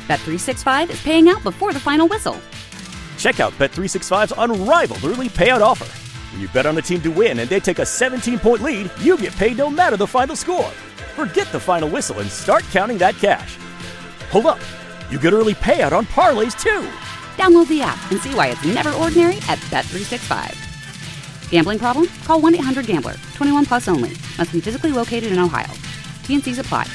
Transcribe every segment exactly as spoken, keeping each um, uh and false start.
Bet three sixty-five is paying out before the final whistle. Check out Bet three sixty-five's unrivaled early payout offer. When you bet on a team to win and they take a seventeen-point lead, you get paid no matter the final score. Forget the final whistle and start counting that cash. Hold up. You get early payout on parlays, too. Download the app and see why it's never ordinary at Bet three sixty-five. Gambling problem? Call one eight hundred gambler. twenty-one plus only. Must be physically located in Ohio. T and C's apply.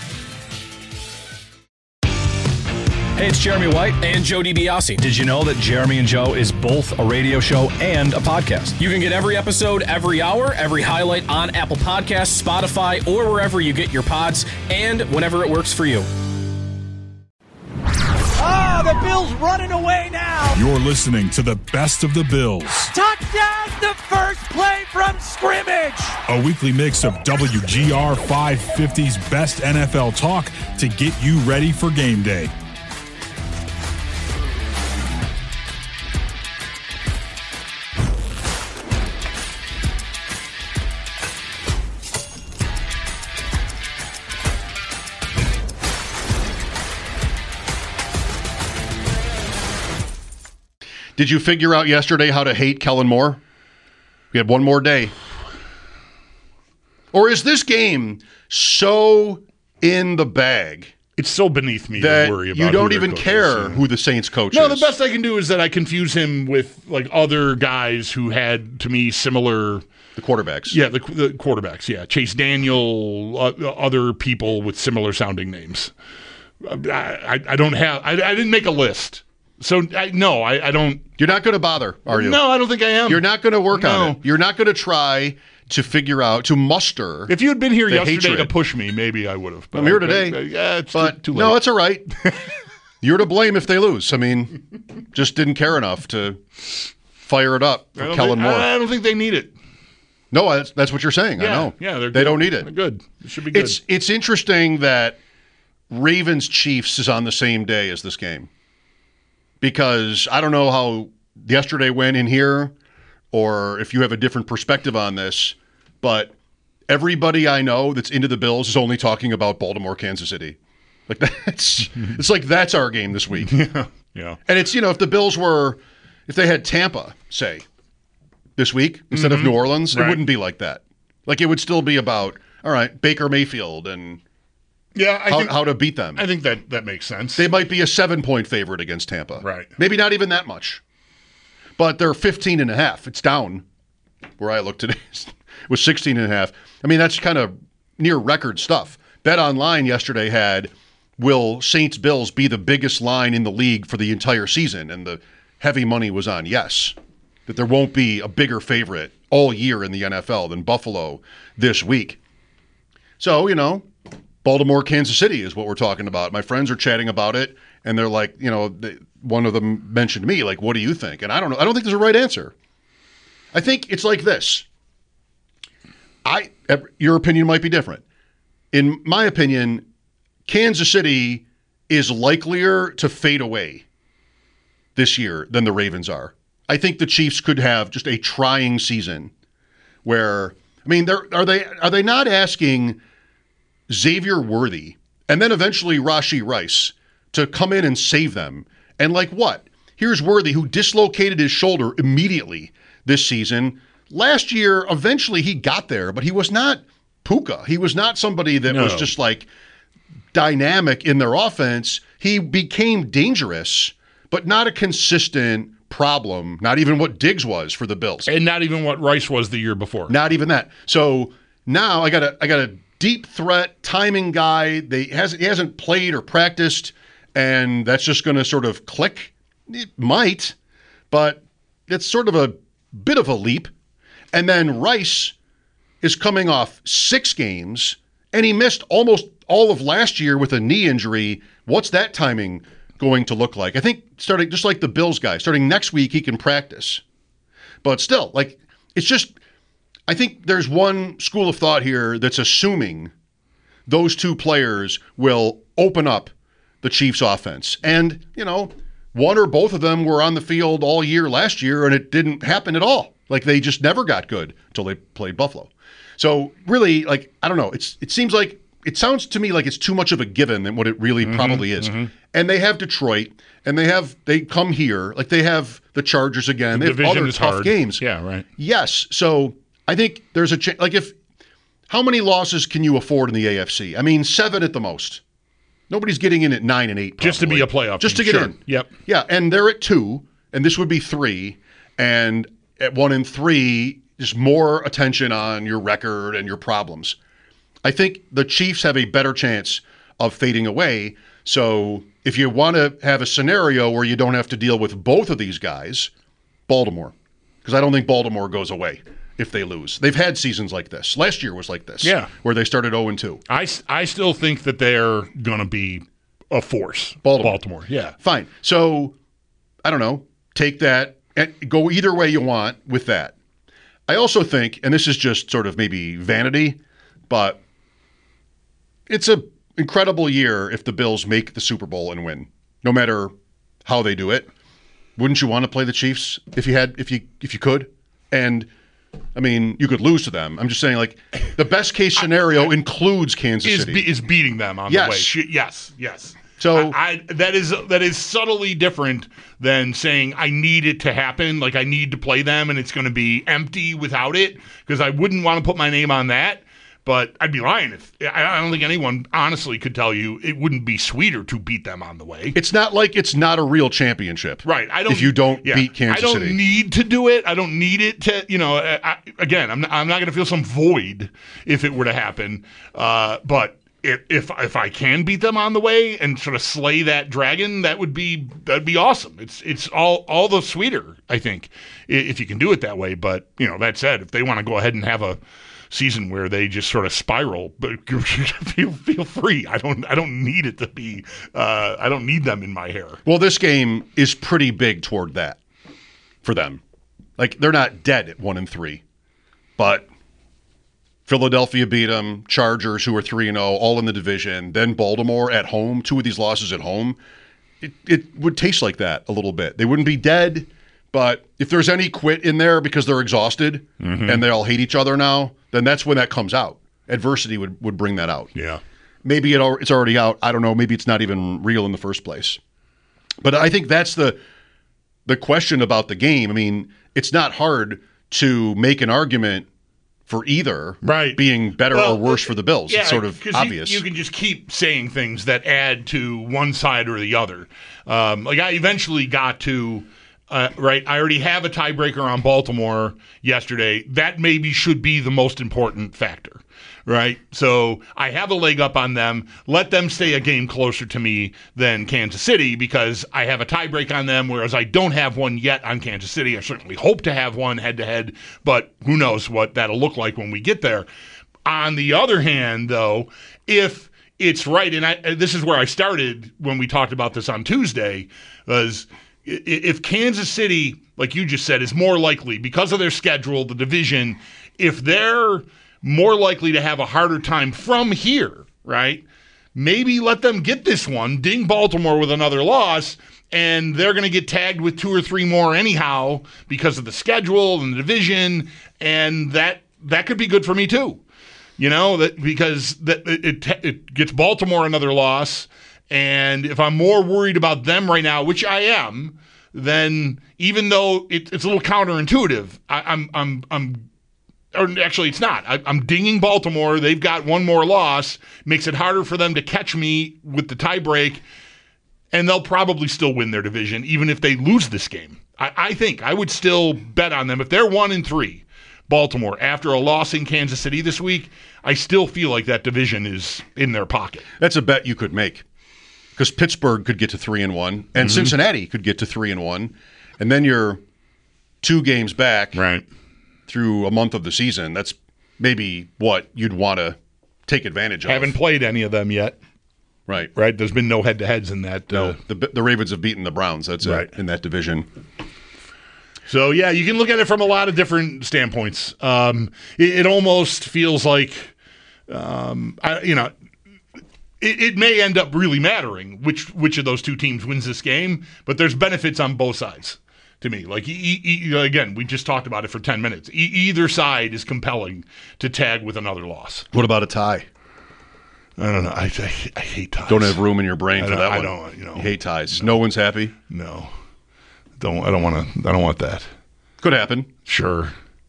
Hey, it's Jeremy White and Joe DiBiase. Did you know that Jeremy and Joe is both a radio show and a podcast? You can get every episode every hour, every highlight on Apple Podcasts, Spotify, or wherever you get your pods, and whenever it works for you. Oh, the Bills running away now. You're listening to the best of the Bills. Touchdown, the first play from scrimmage. A weekly mix of W G R five fifty's best N F L talk to get you ready for game day. Did you figure out yesterday how to hate Kellen Moore? We had one more day. Or is this game so in the bag? It's so beneath me that to worry about you don't who even coach care is. who the Saints coach no, is. the best I can do is that I confuse him with like other guys who had, to me, similar... The quarterbacks. Yeah, the, the quarterbacks, yeah. Chase Daniel, uh, other people with similar sounding names. I, I, I don't have... I, I didn't make a list. So, I, no, I, I don't... You're not going to bother, are you? No, I don't think I am. You're not going to work no. on it. You're not going to try to figure out, to muster... If you had been here yesterday hatred. to push me, maybe I would have. I'm here today. I, I, yeah, it's but too, too late. No, it's all right. You're to blame if they lose. I mean, just didn't care enough to fire it up for Kellen think, Moore. I don't think they need it. No, that's, that's what you're saying. Yeah, I know. Yeah, they're they good. don't need it. They're good. It should be good. It's it's interesting that Ravens Chiefs is on the same day as this game, because I don't know how yesterday went in here, or if you have a different perspective on this, but everybody I know that's into the Bills is only talking about Baltimore, Kansas City. Like that's it's like that's our game this week. Yeah, yeah. And it's, you know, if the Bills were, if they had Tampa, say, this week instead mm-hmm. of New Orleans, right. it wouldn't be like that. Like it would still be about, all right, Baker Mayfield and yeah, I how, think, how to beat them. I think that, that makes sense. They might be a seven-point favorite against Tampa. Right. Maybe not even that much. But they're fifteen and a half. It's down where I looked today. It was sixteen and a half. I mean, that's kind of near record stuff. Bet Online yesterday had, will Saints Bills be the biggest line in the league for the entire season? And the heavy money was on yes. That there won't be a bigger favorite all year in the N F L than Buffalo this week. So, you know, Baltimore, Kansas City is what we're talking about. My friends are chatting about it, and they're like, you know, they, one of them mentioned me, like, what do you think? And I don't know. I don't think there's a right answer. I think it's like this. I your opinion might be different. In my opinion, Kansas City is likelier to fade away this year than the Ravens are. I think the Chiefs could have just a trying season where, I mean, they're, are they are they not asking Xavier Worthy and then eventually Rashee Rice to come in and save them? And like what? Here's Worthy, who dislocated his shoulder immediately this season. Last year, eventually he got there, but he was not Puka. He was not somebody that no. was just like dynamic in their offense. He became dangerous, but not a consistent problem, not even what Diggs was for the Bills. And not even what Rice was the year before. Not even that. So now I got a I got a deep threat timing guy. They hasn't he hasn't played or practiced, and that's just going to sort of click. It might, but it's sort of a bit of a leap. And then Rice is coming off six games, and he missed almost all of last year with a knee injury. What's that timing going to look like? I think starting just like the Bills guy, starting next week he can practice. But still, like it's just I think there's one school of thought here that's assuming those two players will open up the Chiefs offense. And, you know, one or both of them were on the field all year last year and it didn't happen at all. Like they just never got good until they played Buffalo. So really, like, I don't know. It's it seems like it sounds to me like it's too much of a given than what it really mm-hmm, probably is. Mm-hmm. And they have Detroit, and they have they come here like they have the Chargers again. The they have division other is tough hard. games. Yeah, right. Yes, so I think there's a ch- like if how many losses can you afford in the A F C? I mean, seven at the most. Nobody's getting in at nine and eight. Probably. Just to be a playoff. Just team. to get Sure. in. Yep. Yeah, and they're at two, and this would be three, and at one and three, just more attention on your record and your problems. I think the Chiefs have a better chance of fading away. So if you want to have a scenario where you don't have to deal with both of these guys, Baltimore, because I don't think Baltimore goes away if they lose. They've had seasons like this. Last year was like this, yeah, where they started oh and two. I, I still think that they're going to be a force. Baltimore. Baltimore, yeah. Fine. So, I don't know, take that and go either way you want with that. I also think, and this is just sort of maybe vanity, but it's an incredible year if the Bills make the Super Bowl and win, no matter how they do it. Wouldn't you want to play the Chiefs if you had, if you, if you could? And I mean, you could lose to them. I'm just saying, like, the best case scenario I, I, includes Kansas is City. Be, is beating them on yes. the way. Sh- yes, yes. So I, I, that is that is subtly different than saying I need it to happen. Like I need to play them, and it's going to be empty without it. Because I wouldn't want to put my name on that. But I'd be lying if I don't think anyone honestly could tell you it wouldn't be sweeter to beat them on the way. It's not like it's not a real championship, right? I don't. If you don't yeah, beat Kansas City, I don't City. need to do it. I don't need it to. You know, I, again, I'm not, I'm not going to feel some void if it were to happen. Uh, but if, if if I can beat them on the way and sort of slay that dragon, that would be that'd be awesome. It's it's all all the sweeter, I think, if you can do it that way. But you know, that said, if they want to go ahead and have a season where they just sort of spiral, but feel feel free. I don't I don't need it to be. Uh, I don't need them in my hair. Well, this game is pretty big toward that for them. Like they're not dead at one and three, but Philadelphia beat them. Chargers, who are three and zero, all in the division. Then Baltimore at home. Two of these losses at home. It it would taste like that a little bit. They wouldn't be dead, but if there's any quit in there because they're exhausted mm-hmm. and they all hate each other now, then that's when that comes out. Adversity would, would bring that out. Yeah. Maybe it al- it's already out. I don't know. Maybe it's not even real in the first place. But I think that's the the question about the game. I mean, it's not hard to make an argument for either right. being better well, or worse for the Bills. Yeah, it's sort of obvious. You, you can just keep saying things that add to one side or the other. Um, like I eventually got to... Uh, right, I already have a tiebreaker on Baltimore yesterday. That maybe should be the most important factor, right? So I have a leg up on them. Let them stay a game closer to me than Kansas City because I have a tiebreak on them, whereas I don't have one yet on Kansas City. I certainly hope to have one head-to-head, but who knows what that'll look like when we get there. On the other hand, though, if it's right, and I, this is where I started when we talked about this on Tuesday, was if Kansas City, like you just said, is more likely, because of their schedule, the division, if they're more likely to have a harder time from here, right, maybe let them get this one, ding Baltimore with another loss, and they're going to get tagged with two or three more anyhow because of the schedule and the division, and that that could be good for me too. You know, that because that it, it, it gets Baltimore another loss. And if I'm more worried about them right now, which I am, then even though it, it's a little counterintuitive, I, I'm, I'm, I'm, or actually it's not. I, I'm dinging Baltimore. They've got one more loss, makes it harder for them to catch me with the tiebreak, and they'll probably still win their division, even if they lose this game. I, I think I would still bet on them if they're one and three. Baltimore after a loss in Kansas City this week, I still feel like that division is in their pocket. That's a bet you could make. Because Pittsburgh could get to three and one, and mm-hmm. Cincinnati could get to three and one, and then you're two games back right. through a month of the season. That's maybe what you'd want to take advantage of. Haven't played any of them yet. Right, right. There's been no head-to-heads in that. No, uh, the the Ravens have beaten the Browns. That's right. it in that division. So yeah, you can look at it from a lot of different standpoints. Um, it, it almost feels like, um, I, you know. It, it may end up really mattering which which of those two teams wins this game, but there's benefits on both sides to me. Like e- e- again, we just talked about it for ten minutes. E- either side is compelling to tag with another loss. What about a tie? I don't know. I, I, I hate ties. Don't have room in your brain I for don't- that I one. don't, you know. You hate ties. No, no one's happy. No, don't. I don't want to. I don't want that. Could happen. Sure.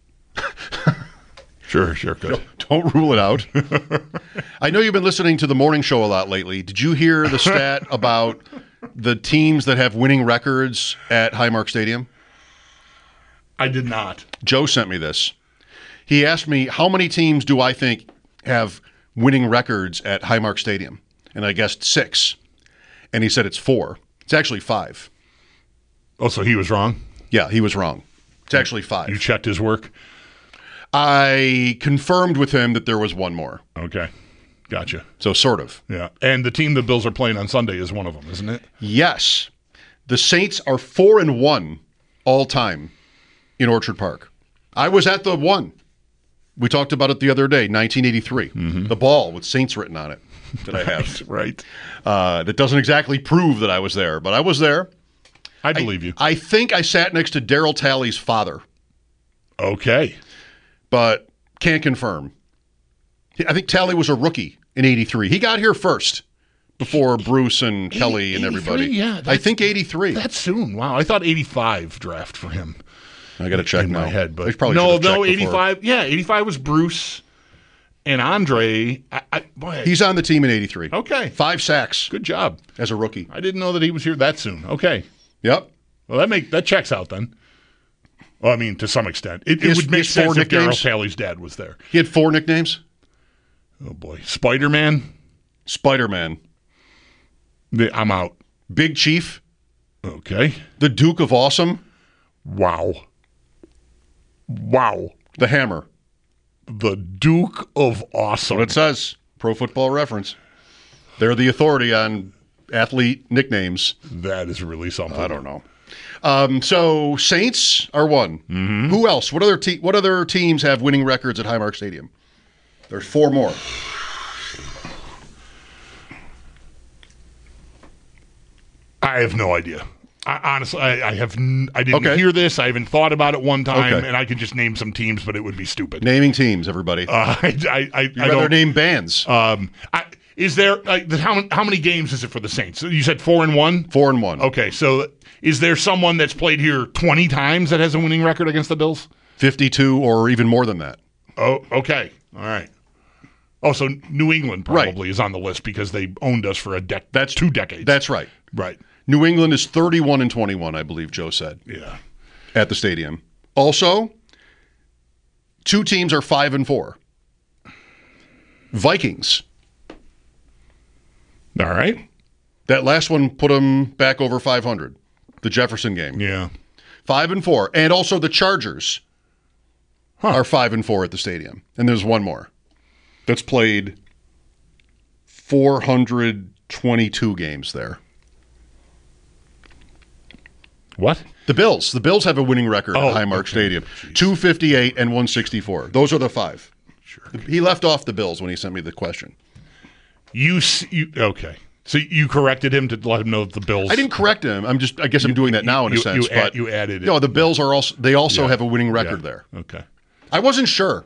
sure. Sure. Good. Don't rule it out. I know you've been listening to the morning show a lot lately. Did you hear the stat about the teams that have winning records at Highmark Stadium? I did not. Joe sent me this. He asked me, how many teams do I think have winning records at Highmark Stadium? And I guessed six. And he said it's four. It's actually five. Oh, so he was wrong? Yeah, he was wrong. It's actually five. You checked his work? I confirmed with him that there was one more. Okay. Gotcha. So sort of. Yeah. And the team the Bills are playing on Sunday is one of them, isn't it? Yes. The Saints are four and one all time in Orchard Park. I was at the one. We talked about it the other day, nineteen eighty-three. Mm-hmm. The ball with Saints written on it that I have. Right. Uh, that doesn't exactly prove that I was there, but I was there. I believe you. I think I sat next to Daryl Talley's father, Okay. but can't confirm. I think Talley was a rookie in eighty-three. He got here first before Bruce and Kelly and everybody. Yeah, I that's- think eighty-three. That's soon. Wow. I thought eighty-five draft for him. I got to check in now. my head, but I probably no, should have no, checked before. eighty-five. Yeah, eighty-five was Bruce and Andre. I, I, boy, He's on the team in eighty-three. okay. Five sacks Good job. as a rookie. I didn't know that he was here that soon. Okay. Yep. Well, that make that checks out then. Well, I mean, to some extent, it, He it has- would he make has four sense if Daryl nicknames? Talley's dad was there. He had four nicknames. Oh boy, Spider Man. Spider-Man, I'm out. Big Chief, Okay. the Duke of Awesome, Wow. Wow. the Hammer. The Duke of Awesome. What it says. Pro Football Reference. They're the authority on athlete nicknames. That is really something. I don't know. Um, so Saints are one. Mm-hmm. Who else? What other te- What other teams have winning records at Highmark Stadium? There's four more. I have no idea. I, honestly, I, I have. N- I didn't Okay. hear this. I haven't thought about it one time, Okay. and I could just name some teams, but it would be stupid. Naming teams, everybody. Uh, I, I, I, You'd I rather don't. name bands. Um, I, is there like the, how how many games is it for the Saints? You said four and one. four and one. Okay, so is there someone that's played here twenty times that has a winning record against the Bills? fifty-two or even more than that. Oh, okay, all right. Oh, so New England probably is on the list because they owned us for a dec. That's two decades. That's right. right. New England is thirty-one and twenty-one, I believe Joe said, Yeah. at the stadium. Also, two teams are five and four. Vikings. All right. That last one put them back over five hundred. The Jefferson game. Yeah. Five and four. And also the Chargers are five and four at the stadium. And there's one more that's played four hundred twenty-two games there. What? The Bills. The Bills have a winning record Oh, at Highmark okay. Stadium. Jeez. two fifty-eight and one sixty-four. Those are the five. Sure. He left off the Bills when he sent me the question. You, s- you okay? So you corrected him to let him know that the Bills. I didn't correct him. I'm just I guess I'm doing that now in a you- sense. you add- but you added it. No, the Bills are also they also Yeah. have a winning record Yeah. there. Okay. I wasn't sure.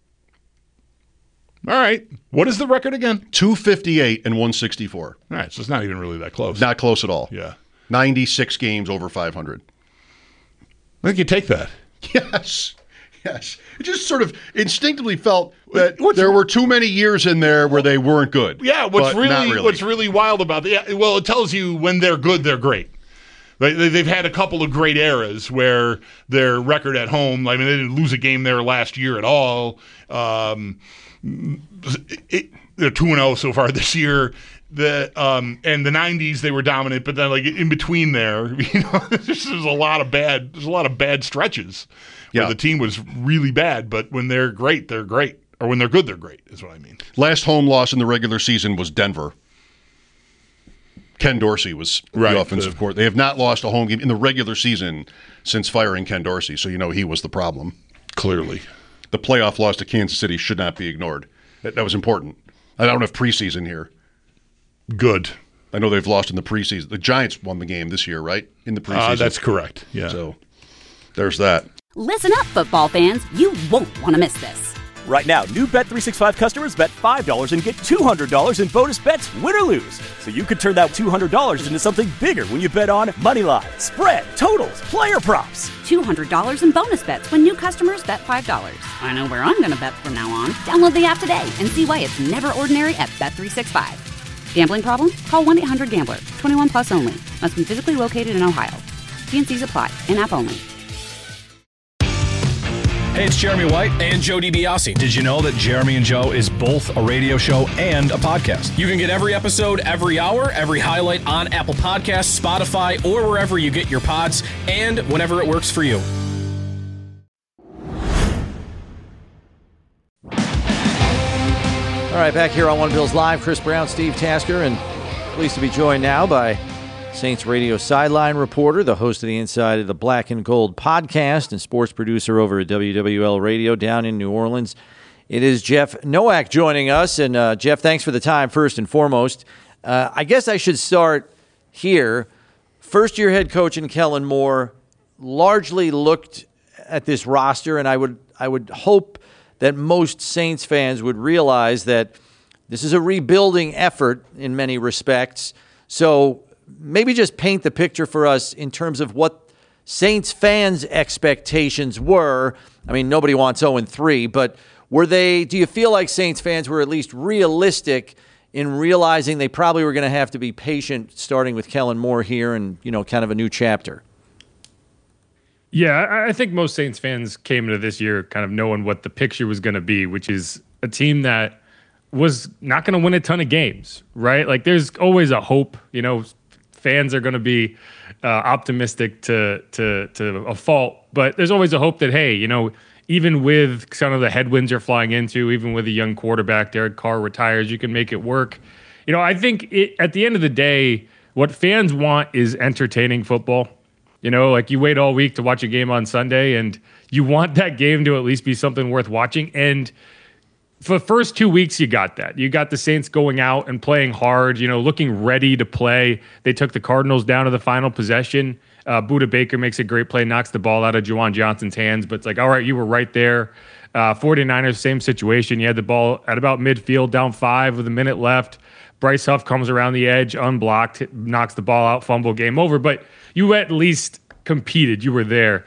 All right. What is the record again? two fifty-eight and one sixty-four. All right. So it's not even really that close. Not close at all. Yeah. ninety-six games over five hundred. I think you take that. Yes. Yes. It just sort of instinctively felt that What's- there were too many years in there where they weren't good. Yeah. What's But really, not really what's really wild about that? Yeah, well, it tells you when they're good, they're great. They, they- they've had a couple of great eras where their record at home. I mean, they didn't lose a game there last year at all. Um, it, they're two and zero so far this year. The um and the nineties they were dominant, but then like in between there, you know, there's a lot of bad. There's a lot of bad stretches where Yeah. the team was really bad, but when they're great, they're great, or when they're good, they're great. Is what I mean. Last home loss in the regular season was Denver. Ken Dorsey was Right, the offensive the- coordinator. They have not lost a home game in the regular season since firing Ken Dorsey, so you know he was the problem. Clearly, The playoff loss to Kansas City should not be ignored. That, that was important. I don't have preseason here. good. I know they've lost in the preseason. The Giants won the game this year, right? In the preseason. Uh, that's correct. Yeah. So there's that. Listen up, football fans. You won't want to miss this. Right now, new Bet three sixty-five customers bet five dollars and get two hundred dollars in bonus bets, win or lose. So you could turn that two hundred dollars into something bigger when you bet on moneyline, spread, totals, player props. two hundred dollars in bonus bets when new customers bet five dollars. I know where I'm going to bet from now on. Download the app today and see why it's never ordinary at Bet three sixty-five. Gambling problem? Call one eight hundred gambler. twenty-one plus only. Must be physically located in Ohio. T N Cs apply. In-app only. Hey, it's Jeremy White and Joe DiBiase. Did you know that Jeremy and Joe is both a radio show and a podcast? You can get every episode every hour, every highlight on Apple Podcasts, Spotify, or wherever you get your pods, and whenever it works for you. All right, back here on One Bills Live, Chris Brown, Steve Tasker, and pleased to be joined now by Saints radio sideline reporter, the host of the Inside of the Black and Gold podcast, and sports producer over at W W L Radio down in New Orleans. It is Jeff Nowak joining us. And, uh, Jeff, thanks for the time, first and foremost. Uh, I guess I should start here. First-year head coach in Kellen Moore largely looked at this roster, and I would I would hope that most Saints fans would realize that this is a rebuilding effort in many respects. So maybe just paint the picture for us in terms of what Saints fans' expectations were. I mean, nobody wants oh and three, but were they? Do you feel like Saints fans were at least realistic in realizing they probably were going to have to be patient starting with Kellen Moore here and, you know, kind of a new chapter? Yeah, I think most Saints fans came into this year kind of knowing what the picture was going to be, which is a team that was not going to win a ton of games, right? Like, there's always a hope. You know, fans are going to be uh, optimistic to to to a fault, but there's always a hope that, hey, you know, even with some of the headwinds you're flying into, even with a young quarterback, Derek Carr retires, you can make it work. You know, I think it, at the end of the day, what fans want is entertaining football. You know, like you wait all week to watch a game on Sunday, and you want that game to at least be something worth watching. And for the first two weeks, you got that. You got the Saints going out and playing hard, you know, looking ready to play. They took the Cardinals down to the final possession. Uh, Budda Baker makes a great play, knocks the ball out of Juwan Johnson's hands. But it's like, all right, you were right there. Uh, 49ers, same situation. You had the ball at about midfield, down five with a minute left. Bryce Huff comes around the edge, unblocked, knocks the ball out, fumble, game over. But you at least competed. You were there.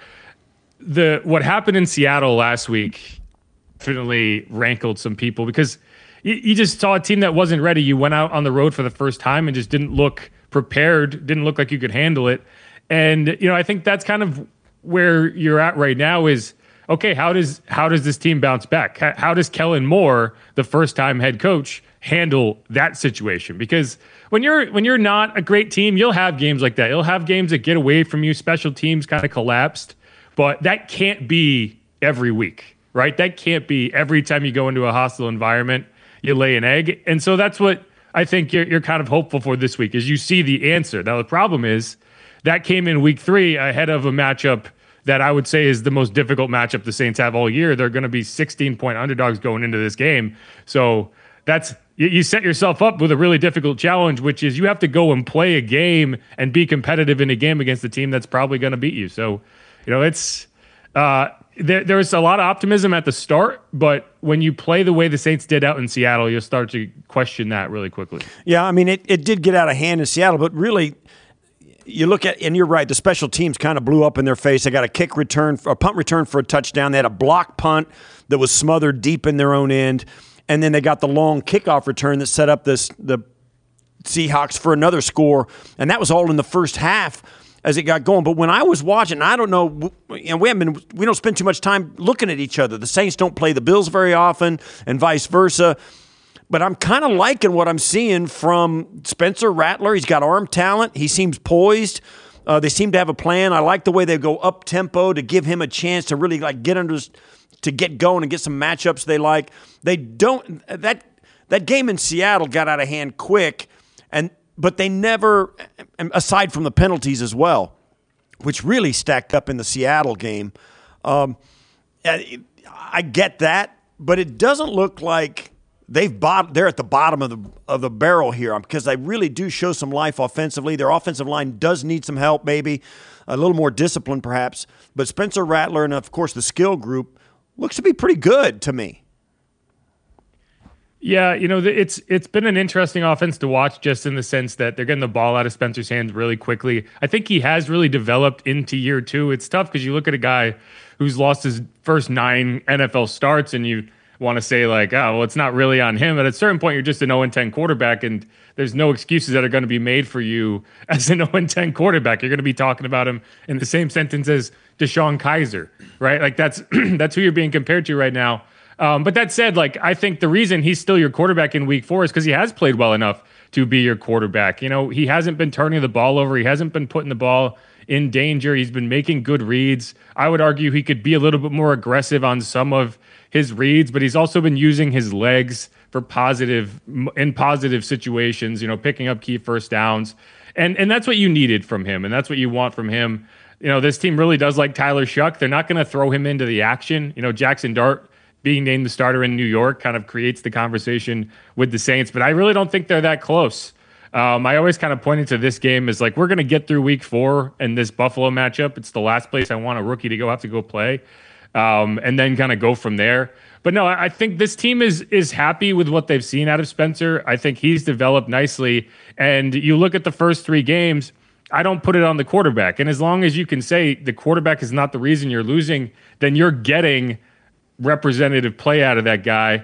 The what happened in Seattle last week definitely rankled some people because you, you just saw a team that wasn't ready. You went out on the road for the first time and just didn't look prepared, didn't look like you could handle it. And, you know, I think that's kind of where you're at right now is, okay, how does how does this team bounce back? How, how does Kellen Moore, the first-time head coach, handle that situation? Because when you're when you're not a great team, you'll have games like that. You'll have games that get away from you. Special teams kind of collapsed, but that can't be every week, right? That can't be every time you go into a hostile environment, you lay an egg. And so that's what I think you're, you're kind of hopeful for this week is you see the answer. Now, the problem is that came in week three ahead of a matchup that I would say is the most difficult matchup the Saints have all year. They're going to be sixteen-point underdogs going into this game. So that's you set yourself up with a really difficult challenge, which is you have to go and play a game and be competitive in a game against a team that's probably going to beat you. So, you know, it's uh, there, there's a lot of optimism at the start, but when you play the way the Saints did out in Seattle, you'll start to question that really quickly. Yeah, I mean, it, it did get out of hand in Seattle, but really – you look at, and you're right, the special teams kind of blew up in their face. They got a kick return, a punt return for a touchdown. They had a block punt that was smothered deep in their own end. And then they got the long kickoff return that set up this the Seahawks for another score. And that was all in the first half as it got going. But when I was watching, I don't know, you know, we haven't been, we don't spend too much time looking at each other. The Saints don't play the Bills very often and vice versa. But I'm kind of liking what I'm seeing from Spencer Rattler. He's got arm talent. He seems poised. Uh, they seem to have a plan. I like the way they go up tempo to give him a chance to really like get under, to get going and get some matchups they like. They don't that that game in Seattle got out of hand quick, and but they never, aside from the penalties as well, which really stacked up in the Seattle game. Um, I get that, but it doesn't look like. They've bot- they're at the bottom of the of the barrel here because they really do show some life offensively. Their offensive line does need some help, maybe a little more discipline, perhaps. But Spencer Rattler and of course the skill group looks to be pretty good to me. Yeah, you know, it's it's been an interesting offense to watch just in the sense that they're getting the ball out of Spencer's hands really quickly. I think he has really developed into year two. It's tough because you look at a guy who's lost his first nine N F L starts and you want to say like, oh, well, it's not really on him. But at a certain point, you're just an oh and ten quarterback and there's no excuses that are going to be made for you as an oh and ten quarterback. You're going to be talking about him in the same sentence as Deshaun Kaiser, right? Like that's that's who you're being compared to right now. Um, but that said, like I think the reason he's still your quarterback in week four is because he has played well enough to be your quarterback. You know, he hasn't been turning the ball over. He hasn't been putting the ball in danger. He's been making good reads. I would argue he could be a little bit more aggressive on some of his reads, but he's also been using his legs for positive in positive situations, you know, picking up key first downs. And and that's what you needed from him. And that's what you want from him. You know, this team really does like Tyler Shuck. They're not going to throw him into the action. You know, Jackson Dart being named the starter in New York kind of creates the conversation with the Saints, but I really don't think they're that close. Um, I always kind of pointed to this game as like, we're going to get through week four and this Buffalo matchup. It's the last place I want a rookie to go have to go play, um, and then kind of go from there. But no, I think this team is is happy with what they've seen out of Spencer. I think he's developed nicely. And you look at the first three games, I don't put it on the quarterback. And as long as you can say the quarterback is not the reason you're losing, then you're getting representative play out of that guy.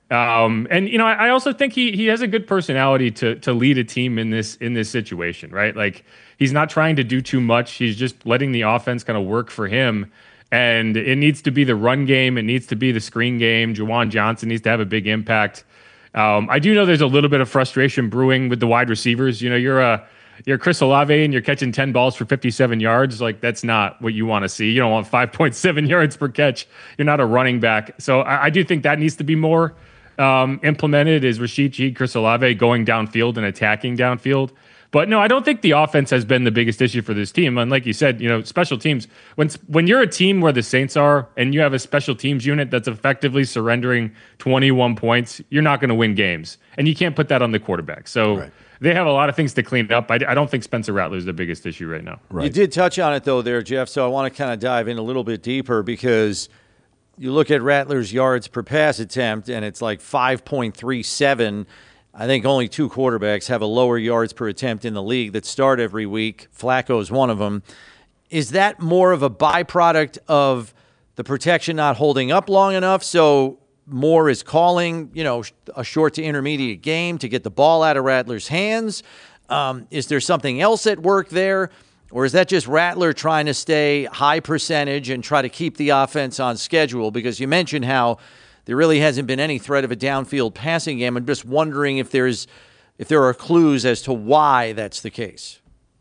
Um, and, you know, I, I also think he he has a good personality to to lead a team in this in this situation, right? Like he's not trying to do too much. He's just letting the offense kind of work for him. And it needs to be the run game. It needs to be the screen game. Juwan Johnson needs to have a big impact. Um, I do know there's a little bit of frustration brewing with the wide receivers. You know, you're a you're Chris Olave and you're catching ten balls for fifty-seven yards. Like that's not what you want to see. You don't want five point seven yards per catch. You're not a running back. So I, I do think that needs to be more um, implemented. Is Rashid Shaheed, Chris Olave going downfield and attacking downfield? But no, I don't think the offense has been the biggest issue for this team. And like you said, you know, special teams, when when you're a team where the Saints are and you have a special teams unit that's effectively surrendering twenty-one points, you're not going to win games. And you can't put that on the quarterback. So right. They have a lot of things to clean up. I, I don't think Spencer Rattler is the biggest issue right now. Right. You did touch on it, though, there, Jeff, so I want to kind of dive in a little bit deeper because you look at Rattler's yards per pass attempt, and it's like five point three seven. I think only two quarterbacks have a lower yards per attempt in the league that start every week. Flacco's one of them. Is that more of a byproduct of the protection not holding up long enough, so Moore is calling, you know, a short to intermediate game to get the ball out of Rattler's hands? Um, is there something else at work there? Or is that just Rattler trying to stay high percentage and try to keep the offense on schedule? Because you mentioned how there really hasn't been any threat of a downfield passing game. I'm just wondering if there's if there are clues as to why that's the case.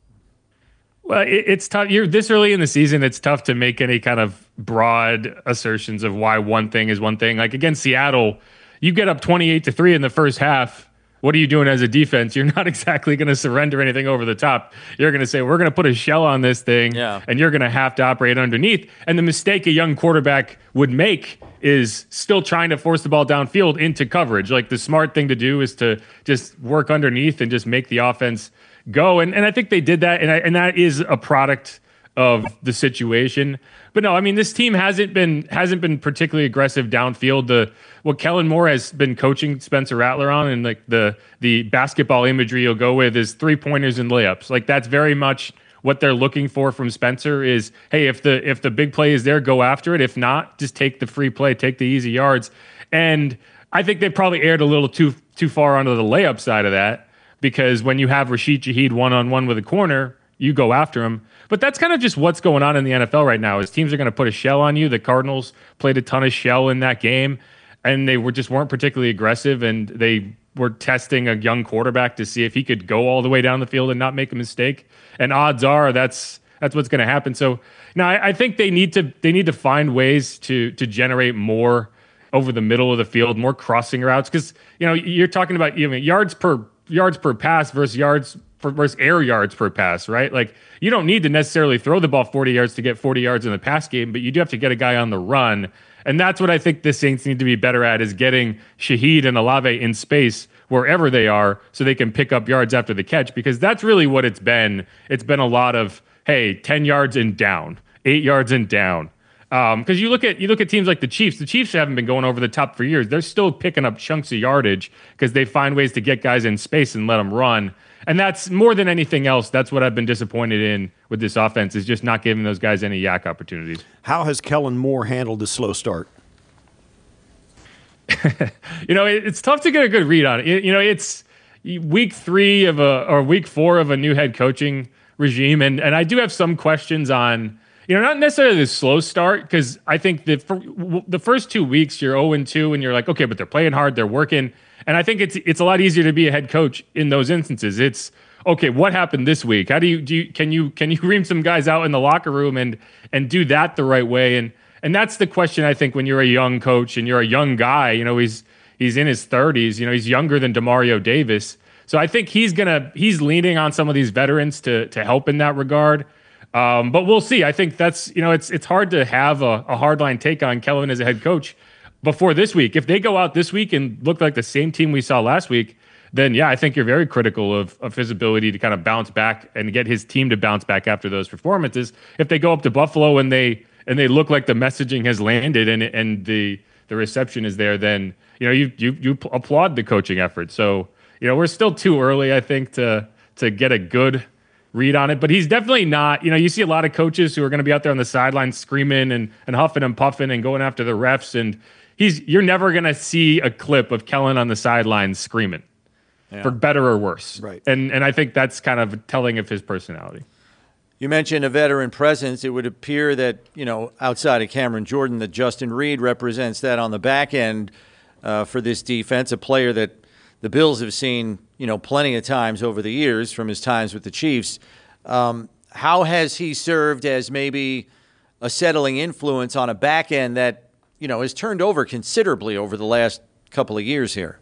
Well, it, it's tough. You're this early in the season. It's tough to make any kind of broad assertions of why one thing is one thing. Like against Seattle, you get up twenty-eight to three in the first half. What are you doing as a defense? You're not exactly going to surrender anything over the top. You're going to say, we're going to put a shell on this thing, yeah. and you're going to have to operate underneath. And the mistake a young quarterback would make is still trying to force the ball downfield into coverage. Like the smart thing to do is to just work underneath and just make the offense go. And and I think they did that, and I, and that is a product of the situation. But no, I mean, this team hasn't been hasn't been particularly aggressive downfield. The what Kellen Moore has been coaching Spencer Rattler on, and like the the basketball imagery you'll go with is three pointers and layups. Like that's very much what they're looking for from Spencer. Is hey, if the if the big play is there, go after it. If not, just take the free play, take the easy yards. And I think they probably aired a little too too far onto the layup side of that, because when you have Rashid Shaheed one on one with a corner, you go after him. But that's kind of just what's going on in the N F L right now is teams are going to put a shell on you. The Cardinals played a ton of shell in that game, and they were just weren't particularly aggressive, and they were testing a young quarterback to see if he could go all the way down the field and not make a mistake. And odds are that's that's what's going to happen. So now I, I think they need to they need to find ways to to generate more over the middle of the field, more crossing routes, because you know you're talking about you know, yards per yards per pass versus yards versus air yards per pass, right? Like you don't need to necessarily throw the ball forty yards to get forty yards in the pass game, but you do have to get a guy on the run. And that's what I think the Saints need to be better at, is getting Shaheed and Olave in space wherever they are so they can pick up yards after the catch, because that's really what it's been. It's been a lot of, hey, ten yards and down, eight yards and down. Because um, you look at you look at teams like the Chiefs. The Chiefs haven't been going over the top for years. They're still picking up chunks of yardage because they find ways to get guys in space and let them run. And that's more than anything else. That's what I've been disappointed in with this offense, is just not giving those guys any yak opportunities. How has Kellen Moore handled the slow start? you know, it, it's tough to get a good read on it. it. You know, it's week three of a or week four of a new head coaching regime, and and I do have some questions on. You know, not necessarily the slow start, because I think the the first two weeks you're oh and two and you're like, okay, but they're playing hard, they're working. And I think it's it's a lot easier to be a head coach in those instances. It's, okay, what happened this week? How do you do you, can you can you ream some guys out in the locker room and and do that the right way? And and that's the question, I think, when you're a young coach and you're a young guy. You know, he's he's in his thirties, you know, he's younger than Demario Davis. So I think he's gonna he's leaning on some of these veterans to to help in that regard. Um, but we'll see. I think that's, you know, it's it's hard to have a, a hardline take on Kellen as a head coach before this week. If they go out this week and look like the same team we saw last week, then yeah, I think you're very critical of, of his ability to kind of bounce back and get his team to bounce back after those performances. If they go up to Buffalo and they and they look like the messaging has landed and and the the reception is there, then you know you you you applaud the coaching effort. So you know we're still too early, I think, to to get a good read on it, but he's definitely not, you know, you see a lot of coaches who are going to be out there on the sidelines screaming and, and huffing and puffing and going after the refs. And he's, you're never going to see a clip of Kellen on the sidelines screaming yeah. for better or worse. Right. And, and I think that's kind of telling of his personality. You mentioned a veteran presence. It would appear that, you know, outside of Cameron Jordan, that Justin Reid represents that on the back end uh, for this defense, a player that the Bills have seen, you know, plenty of times over the years from his times with the Chiefs. Um, how has he served as maybe a settling influence on a back end that, you know, has turned over considerably over the last couple of years here?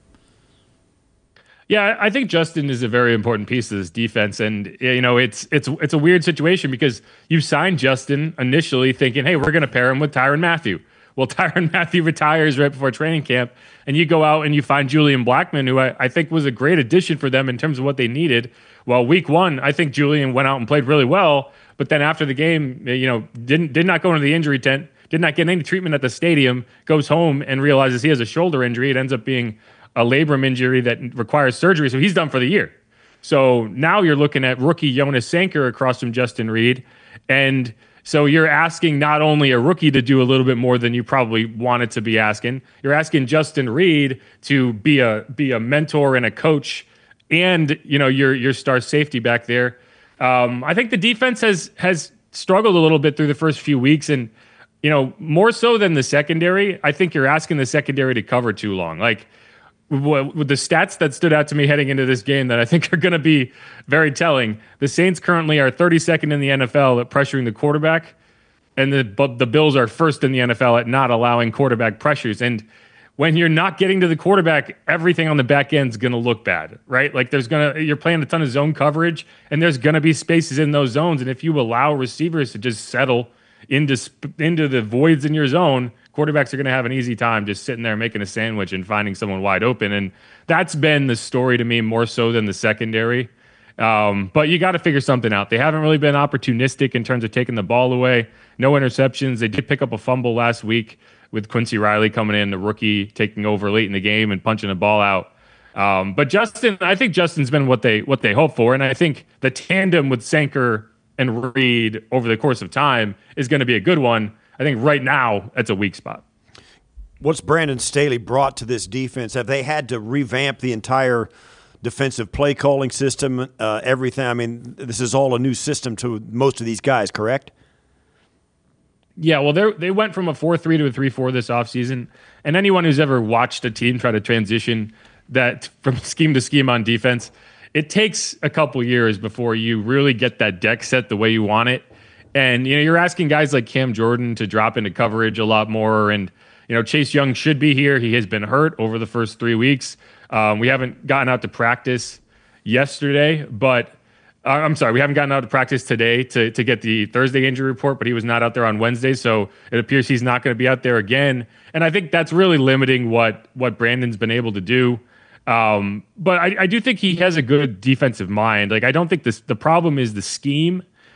Yeah, I think Justin is a very important piece of this defense, and you know, it's it's it's a weird situation because you signed Justin initially thinking, hey, we're going to pair him with Tyrann Mathieu. Well, Tyrann Mathieu retires right before training camp, and you go out and you find Julian Blackmon, who I, I think was a great addition for them in terms of what they needed. Well, week one, I think Julian went out and played really well, but then after the game, you know, didn't did not go into the injury tent, did not get any treatment at the stadium, goes home and realizes he has a shoulder injury. It ends up being a labrum injury that requires surgery, so he's done for the year. So now you're looking at rookie Jonas Sanker across from Justin Reid, and so you're asking not only a rookie to do a little bit more than you probably wanted to be asking, you're asking Justin Reid to be a be a mentor and a coach, and you know your your star safety back there. Um, I think the defense has has struggled a little bit through the first few weeks, and you know more so than the secondary. I think you're asking the secondary to cover too long, like. With the stats that stood out to me heading into this game that I think are going to be very telling, the Saints currently are thirty-second in the N F L at pressuring the quarterback, and the but the Bills are first in the N F L at not allowing quarterback pressures. And when you're not getting to the quarterback, everything on the back end is going to look bad, right? Like there's going to you're playing a ton of zone coverage, and there's going to be spaces in those zones, and if you allow receivers to just settle into into the voids in your zone, quarterbacks are going to have an easy time just sitting there making a sandwich and finding someone wide open. And that's been the story to me more so than the secondary. Um, but you got to figure something out. They haven't really been opportunistic in terms of taking the ball away. No interceptions. They did pick up a fumble last week with Quincy Riley coming in, the rookie, taking over late in the game and punching the ball out. Um, but Justin, I think Justin's been what they what they hope for. And I think the tandem with Sanker and Reid over the course of time is going to be a good one. I think right now that's a weak spot. What's Brandon Staley brought to this defense? Have they had to revamp the entire defensive play calling system, uh, everything? I mean, this is all a new system to most of these guys, correct? Yeah, well, they they went from a four three to a three four this offseason, and anyone who's ever watched a team try to transition that from scheme to scheme on defense, it takes a couple years before you really get that deck set the way you want it. And, you know, you're asking guys like Cam Jordan to drop into coverage a lot more. And, you know, Chase Young should be here. He has been hurt over the first three weeks. Um, we haven't gotten out to practice yesterday, but uh, I'm sorry, we haven't gotten out to practice today to, to get the Thursday injury report, but he was not out there on Wednesday. So it appears he's not going to be out there again. And I think that's really limiting what, what Brandon's been able to do. Um, but I, I do think he has a good defensive mind. Like, I don't think this, the problem is the scheme.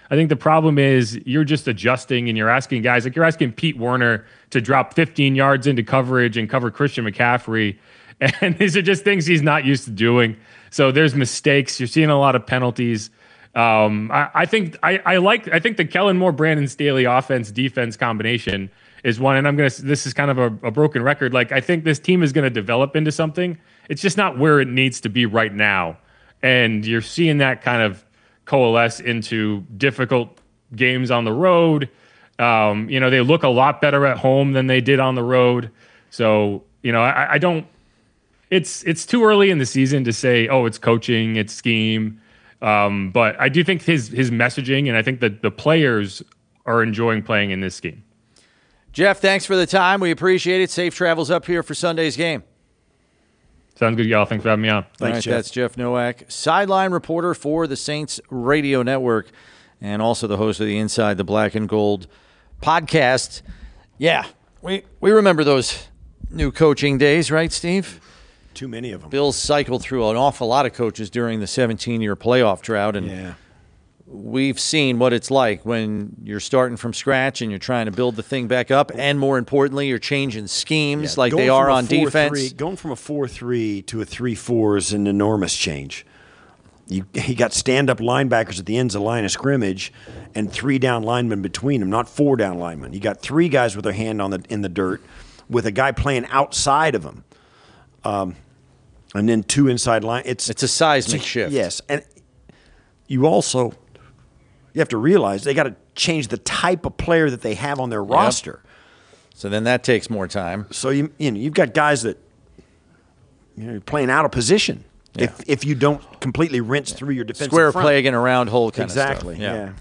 I think the problem is you're just adjusting and you're asking guys, like you're asking Pete Werner to drop fifteen yards into coverage and cover Christian McCaffrey. And these are just things he's not used to doing. So there's mistakes. You're seeing a lot of penalties. Um, I, I think I, I like I think the Kellen Moore, Brandon Staley offense defense combination is one. And I'm gonna this is kind of a, a broken record. Like I think this team is gonna develop into something. It's just not where it needs to be right now. And you're seeing that kind of coalesce into difficult games on the road. Um, you know, they look a lot better at home than they did on the road. So, you know, I, I don't it's it's too early in the season to say, oh, it's coaching, it's scheme. Um, but I do think his his messaging, and I think that the players are enjoying playing in this scheme. Jeff, thanks for the time. We appreciate it. Safe travels up here for Sunday's game. Sounds good, y'all. Thanks for having me on. Thanks, All right, Jeff. That's Jeff Nowak, sideline reporter for the Saints Radio Network, and also the host of the Inside the Black and Gold podcast. Yeah, we we remember those new coaching days, right, Steve? Too many of them. Bills cycled through an awful lot of coaches during the seventeen-year playoff drought, and yeah. we've seen what it's like when you're starting from scratch and you're trying to build the thing back up, and more importantly, you're changing schemes yeah, like they are on defense. Going from a four three to a three four is an enormous change. You, you got stand-up linebackers at the ends of the line of scrimmage and three down linemen between them, not four down linemen. You got three guys with their hand on the in the dirt with a guy playing outside of them. Um, and then two inside line. It's it's a seismic it's a, shift. Yes, and you also you have to realize they got to change the type of player that they have on their yep. roster. So then that takes more time. So you you know you've got guys that you know playing out of position. Yeah. If if you don't completely rinse yeah. through your defensive square front. peg and a round hole kind exactly, of stuff. Yeah.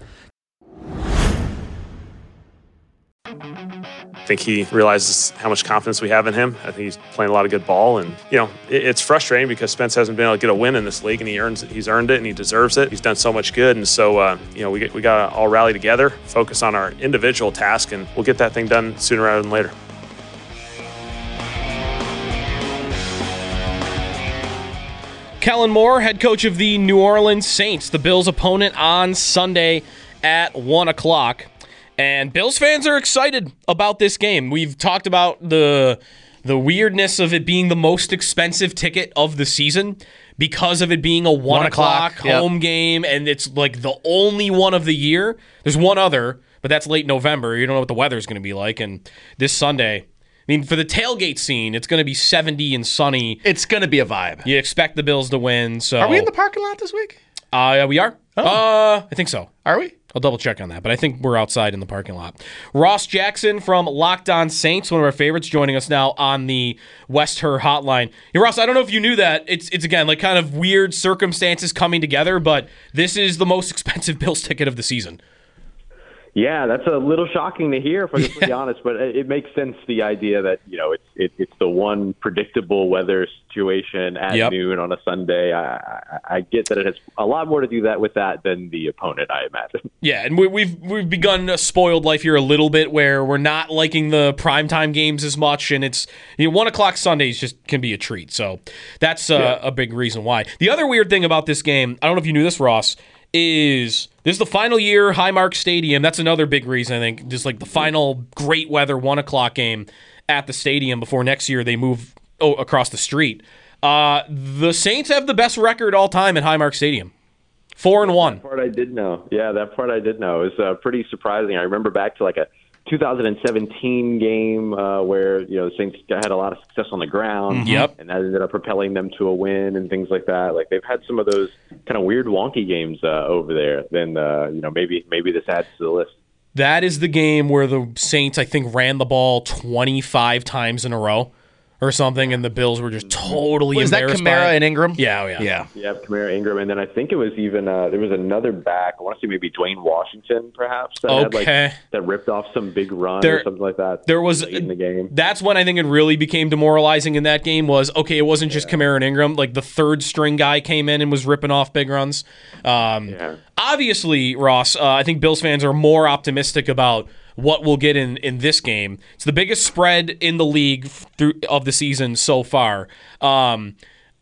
yeah. I think he realizes how much confidence we have in him. I think he's playing a lot of good ball, and you know it, it's frustrating because Spence hasn't been able to get a win in this league, and he earns it. He's earned it, and he deserves it. He's done so much good, and so uh, you know we get, we got to all rally together, focus on our individual task, and we'll get that thing done sooner rather than later. Kellen Moore, head coach of the New Orleans Saints, the Bills' opponent on Sunday at one o'clock. And Bills fans are excited about this game. We've talked about the the weirdness of it being the most expensive ticket of the season because of it being a one, one o'clock, o'clock home yep. game, and it's like the only one of the year. There's one other, but that's late November. You don't know what the weather's going to be like. And this Sunday, I mean, for the tailgate scene, it's going to be seventy and sunny. It's going to be a vibe. You expect the Bills to win. So, are we in the parking lot this week? Uh, we are. Oh. Uh, I think so. Are we? I'll double check on that, but I think we're outside in the parking lot. Ross Jackson from Locked On Saints, one of our favorites, joining us now on the West Her hotline. Hey, Ross, I don't know if you knew that. It's, it's again, like kind of weird circumstances coming together, but this is the most expensive Bills ticket of the season. Yeah, that's a little shocking to hear, if I'm going to be honest, but it makes sense, the idea that, you know, it's it, it's the one predictable weather situation at yep. noon on a Sunday. I, I, I get that it has a lot more to do that with that than the opponent, I imagine. Yeah, and we, we've we've begun a spoiled life here a little bit where we're not liking the primetime games as much, and it's, you know, one o'clock Sundays just can be a treat. So that's uh, yeah. a big reason why. The other weird thing about this game, I don't know if you knew this, Ross, is this is the final year, Highmark Stadium. That's another big reason, I think. Just like the final great weather one o'clock game at the stadium before next year they move oh, across the street. Uh, the Saints have the best record all time at Highmark Stadium. Four and one. That part I did know. Yeah, that part I did know. It was uh, pretty surprising. I remember back to like a two thousand seventeen game uh, where, you know, the Saints had a lot of success on the ground. Mm-hmm. Yep. And that ended up propelling them to a win and things like that. Like, they've had some of those kind of weird, wonky games uh, over there. Then, uh, you know, maybe maybe this adds to the list. That is the game where the Saints, I think, ran the ball twenty-five times in a row or something, and the Bills were just totally was embarrassed. Was that Kamara by it. and Ingram? Yeah, oh yeah. Yeah, yeah Kamara, Ingram, and then I think it was even, uh, there was another back, I want to say maybe Dwayne Washington, perhaps, that okay. had like, that ripped off some big run there, or something like that. There was, in the game. That's when I think it really became demoralizing in that game was, okay, it wasn't just yeah. Kamara and Ingram, like the third string guy came in and was ripping off big runs. Um, yeah. Obviously, Ross, uh, I think Bills fans are more optimistic about what we'll get in, in this game. It's the biggest spread in the league through of the season so far. Um,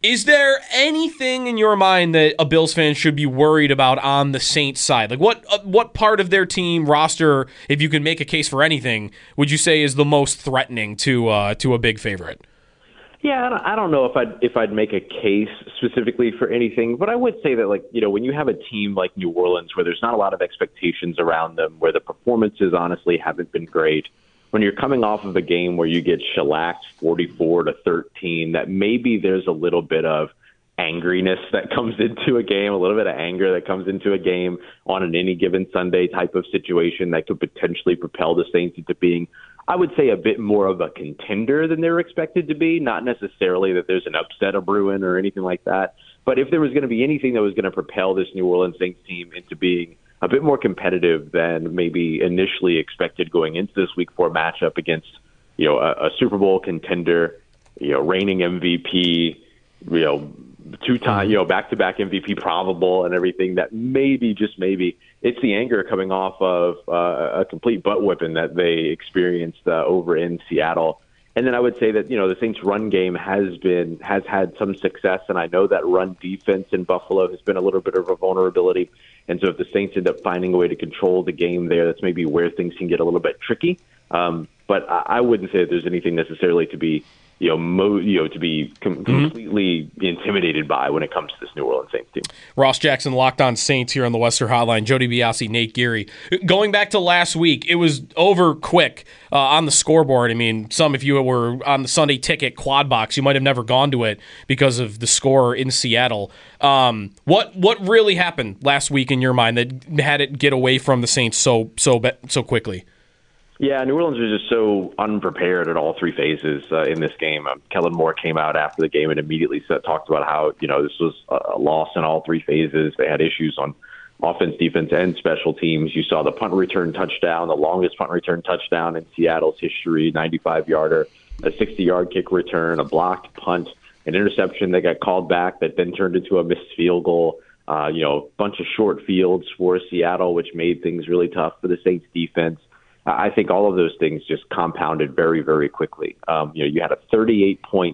Is there anything in your mind that a Bills fan should be worried about on the Saints side? Like what uh, what part of their team roster, if you can make a case for anything, would you say is the most threatening to uh, to a big favorite? Yeah, I don't, I don't know if I'd if I'd make a case specifically for anything, but I would say that, like, you know, when you have a team like New Orleans where there's not a lot of expectations around them, where the performances honestly haven't been great, when you're coming off of a game where you get shellacked forty-four to thirteen, that maybe there's a little bit of angriness that comes into a game, a little bit of anger that comes into a game on an any given Sunday type of situation that could potentially propel the Saints into being, I would say, a bit more of a contender than they're expected to be. Not necessarily that there's an upset of brewing or anything like that, but if there was going to be anything that was going to propel this New Orleans Saints team into being a bit more competitive than maybe initially expected going into this Week Four matchup against, you know, a, a Super Bowl contender, you know, reigning M V P, you know, two-time, you know, back-to-back M V P probable and everything, that maybe, just maybe, it's the anger coming off of uh, a complete butt whipping that they experienced uh, over in Seattle. And then I would say that, you know, the Saints' run game has been has had some success, and I know that run defense in Buffalo has been a little bit of a vulnerability. And so if the Saints end up finding a way to control the game there, that's maybe where things can get a little bit tricky. Um, but I, I wouldn't say that there's anything necessarily to be, you know, mo- you know, to be com- completely mm-hmm. intimidated by when it comes to this New Orleans Saints team. Ross Jackson, Locked On Saints here on the Western Hotline. Joe DiBiase, Nate Geary. Going back to last week, it was over quick uh, on the scoreboard. I mean, some, if you were on the Sunday ticket quad box, you might have never gone to it because of the score in Seattle. Um, what what really happened last week in your mind that had it get away from the Saints so so so quickly? Yeah, New Orleans was just so unprepared at all three phases uh, in this game. Um, Kellen Moore came out after the game and immediately said, talked about how, you know, this was a loss in all three phases. They had issues on offense, defense, and special teams. You saw the punt return touchdown, the longest punt return touchdown in Seattle's history, ninety-five yarder, a sixty-yard kick return, a blocked punt, an interception that got called back that then turned into a missed field goal. Uh, you know, a bunch of short fields for Seattle, which made things really tough for the Saints defense. I think all of those things just compounded very, very quickly. Um, you know, you had a thirty-eight point,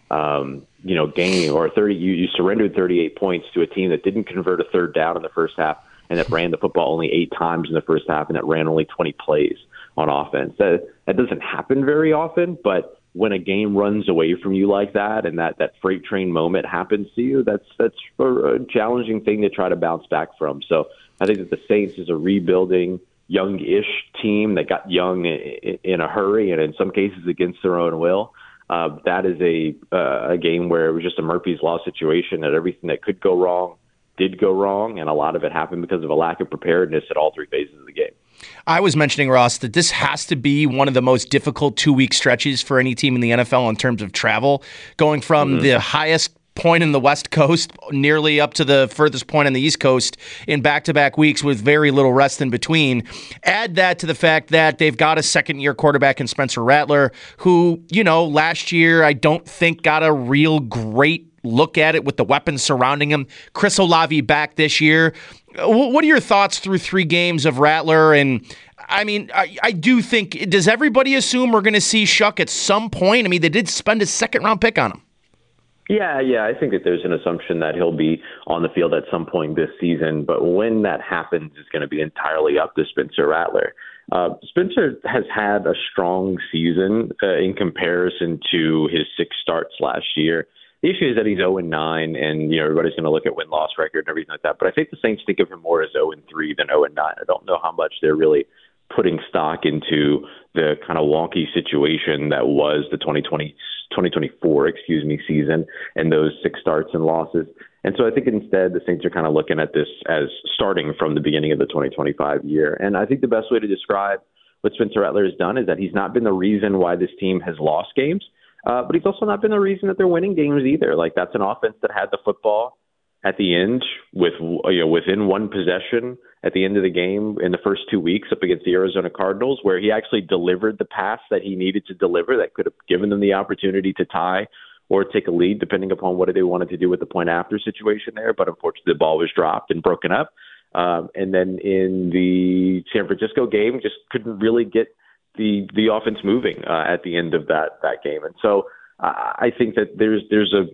um, you know, game, or thirty. You, you surrendered thirty-eight points to a team that didn't convert a third down in the first half, and that ran the football only eight times in the first half, and that ran only twenty plays on offense. That that doesn't happen very often, but when a game runs away from you like that, and that that freight train moment happens to you, that's that's a challenging thing to try to bounce back from. So I think that the Saints is a rebuilding, young-ish team that got young in a hurry and in some cases against their own will. Uh, that is a uh, a game where it was just a Murphy's Law situation, that everything that could go wrong did go wrong, and a lot of it happened because of a lack of preparedness at all three phases of the game. I was mentioning, Ross, that this has to be one of the most difficult two-week stretches for any team in the N F L in terms of travel, going from mm-hmm. the highest point in the West Coast nearly up to the furthest point on the East Coast in back-to-back weeks with very little rest in between. Add that to the fact that they've got a second-year quarterback in Spencer Rattler, who, you know, last year I don't think got a real great look at it with the weapons surrounding him. Chris Olave back this year. What are your thoughts through three games of Rattler? And I mean, I, I do think, does everybody assume we're going to see Shuck at some point? I mean, they did spend a second-round pick on him. Yeah, yeah, I think that there's an assumption that he'll be on the field at some point this season, but when that happens, it's going to be entirely up to Spencer Rattler. Uh, Spencer has had a strong season uh, in comparison to his six starts last year. The issue is that he's oh and nine, and you know everybody's going to look at win-loss record and everything like that, but I think the Saints think of him more as oh and three than oh and nine. I don't know how much they're really putting stock into the kind of wonky situation that was the twenty twenty, twenty twenty-four, excuse me, season and those six starts and losses. And so I think instead the Saints are kind of looking at this as starting from the beginning of the twenty twenty-five year. And I think the best way to describe what Spencer Rattler has done is that he's not been the reason why this team has lost games, uh, but he's also not been the reason that they're winning games either. Like, that's an offense that had the football at the end with, you know, within one possession at the end of the game in the first two weeks up against the Arizona Cardinals, where he actually delivered the pass that he needed to deliver that could have given them the opportunity to tie or take a lead, depending upon what they wanted to do with the point after situation there. But unfortunately, the ball was dropped and broken up. Um, and then in the San Francisco game, just couldn't really get the the offense moving uh, at the end of that that game. And so uh, I think that there's there's a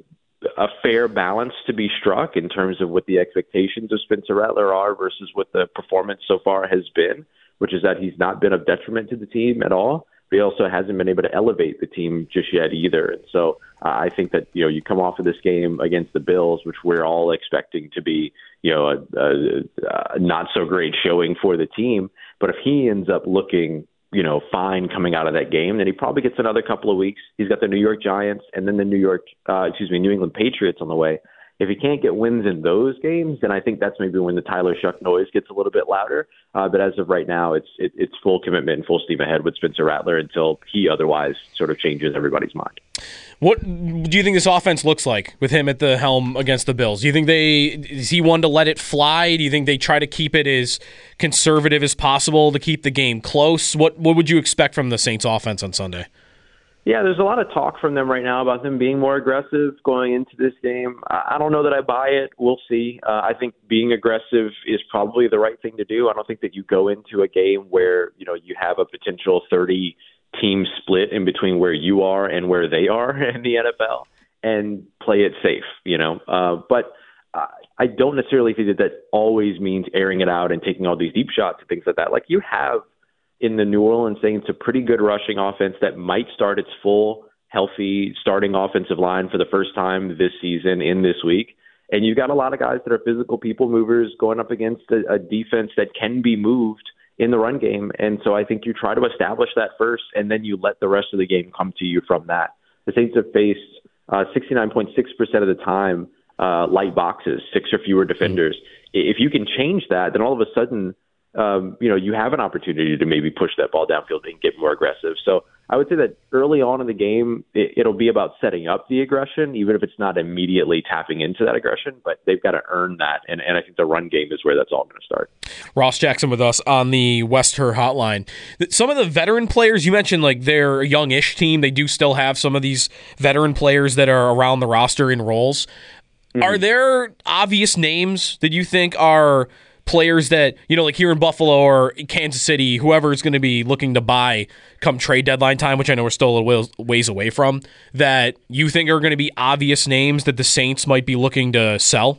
a fair balance to be struck in terms of what the expectations of Spencer Rattler are versus what the performance so far has been, which is that he's not been of detriment to the team at all, but he also hasn't been able to elevate the team just yet either. And so uh, I think that, you know, you come off of this game against the Bills, which we're all expecting to be, you know, a, a, a not so great showing for the team. But if he ends up looking, you know, fine coming out of that game, then he probably gets another couple of weeks. He's got the New York Giants and then the New York, uh, excuse me, New England Patriots on the way. If he can't get wins in those games, then I think that's maybe when the Tyler Shuck noise gets a little bit louder. Uh, but as of right now, it's it, it's full commitment and full steam ahead with Spencer Rattler until he otherwise sort of changes everybody's mind. What do you think this offense looks like with him at the helm against the Bills? Do you think they is he one to let it fly? Do you think they try to keep it as conservative as possible to keep the game close? What what would you expect from the Saints offense on Sunday? Yeah, there's a lot of talk from them right now about them being more aggressive going into this game. I don't know that I buy it. We'll see. Uh, I think being aggressive is probably the right thing to do. I don't think that you go into a game where, you know, you have a potential thirty team split in between where you are and where they are in the N F L and play it safe, you know. Uh, but uh, I don't necessarily think that that always means airing it out and taking all these deep shots and things like that. Like you have in the New Orleans Saints a pretty good rushing offense that might start its full, healthy starting offensive line for the first time this season in this week. And you've got a lot of guys that are physical people movers going up against a, a defense that can be moved in the run game. And so I think you try to establish that first, and then you let the rest of the game come to you from that. The Saints have faced uh, sixty-nine point six percent of the time uh, light boxes, six or fewer defenders. If you can change that, then all of a sudden, Um, you know, you have an opportunity to maybe push that ball downfield and get more aggressive. So I would say that early on in the game, it, it'll be about setting up the aggression, even if it's not immediately tapping into that aggression, but they've got to earn that. And, and I think the run game is where that's all going to start. Ross Jackson with us on the West Her Hotline. Some of the veteran players, you mentioned like they're a youngish team. They do still have some of these veteran players that are around the roster in roles. Mm-hmm. Are there obvious names that you think are players that, you know, like here in Buffalo or Kansas City, whoever is going to be looking to buy come trade deadline time, which I know we're still a little ways away from, that you think are going to be obvious names that the Saints might be looking to sell?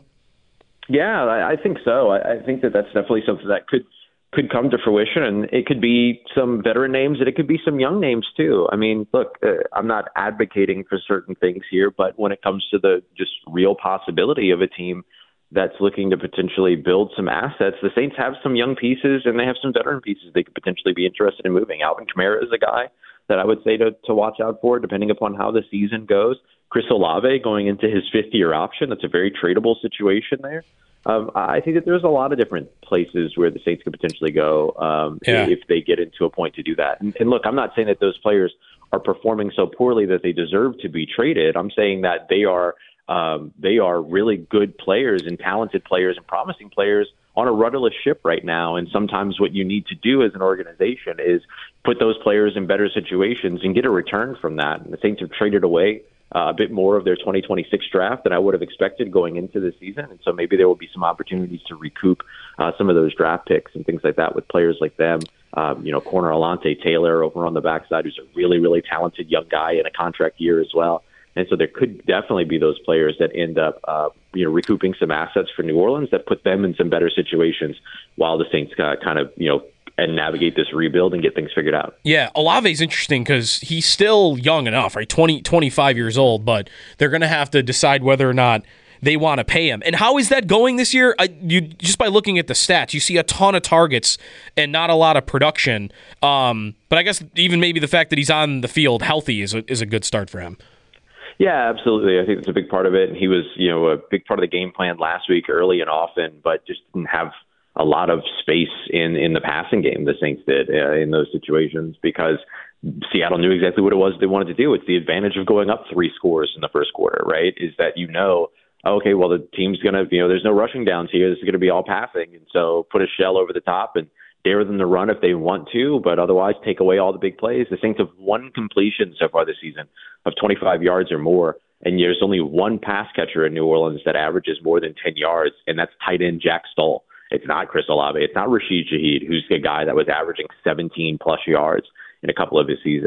Yeah, I think so. I think that that's definitely something that could could come to fruition, and it could be some veteran names, and it could be some young names too. I mean, look, uh, I'm not advocating for certain things here, but when it comes to the just real possibility of a team that's looking to potentially build some assets, the Saints have some young pieces and they have some veteran pieces they could potentially be interested in moving. Alvin Kamara is a guy that I would say to, to watch out for, depending upon how the season goes. Chris Olave going into his fifth year option. That's a very tradable situation there. Um, I think that there's a lot of different places where the Saints could potentially go um, yeah. if they get into a point to do that. And, and look, I'm not saying that those players are performing so poorly that they deserve to be traded. I'm saying that they are Um, they are really good players and talented players and promising players on a rudderless ship right now. And sometimes what you need to do as an organization is put those players in better situations and get a return from that. And the Saints have traded away uh, a bit more of their twenty twenty-six draft than I would have expected going into the season. And so maybe there will be some opportunities to recoup uh, some of those draft picks and things like that with players like them. Um, you know, corner Alante Taylor over on the backside, who's a really, really talented young guy in a contract year as well. And so there could definitely be those players that end up, uh, you know, recouping some assets for New Orleans that put them in some better situations while the Saints uh, kind of, you know, and navigate this rebuild and get things figured out. Yeah, Olave's interesting because he's still young enough, right? twenty, twenty-five years old, but they're going to have to decide whether or not they want to pay him. And how is that going this year? I, you just by looking at the stats, you see a ton of targets and not a lot of production. Um, but I guess even maybe the fact that he's on the field healthy is a, is a good start for him. Yeah, absolutely. I think that's a big part of it. And he was, you know, a big part of the game plan last week early and often, but just didn't have a lot of space in, in the passing game, the Saints did uh, in those situations because Seattle knew exactly what it was they wanted to do. It's the advantage of going up three scores in the first quarter, right? Is that, you know, okay, well, the team's going to, you know, there's no rushing downs here. This is going to be all passing. And so put a shell over the top and dare them to run if they want to, but otherwise take away all the big plays. The Saints have one completion so far this season of twenty-five yards or more, and there's only one pass catcher in New Orleans that averages more than ten yards, and that's tight end Jack Stoll. It's not Chris Olave. It's not Rashid Shaheed, who's a guy that was averaging seventeen-plus yards in a couple of his seasons.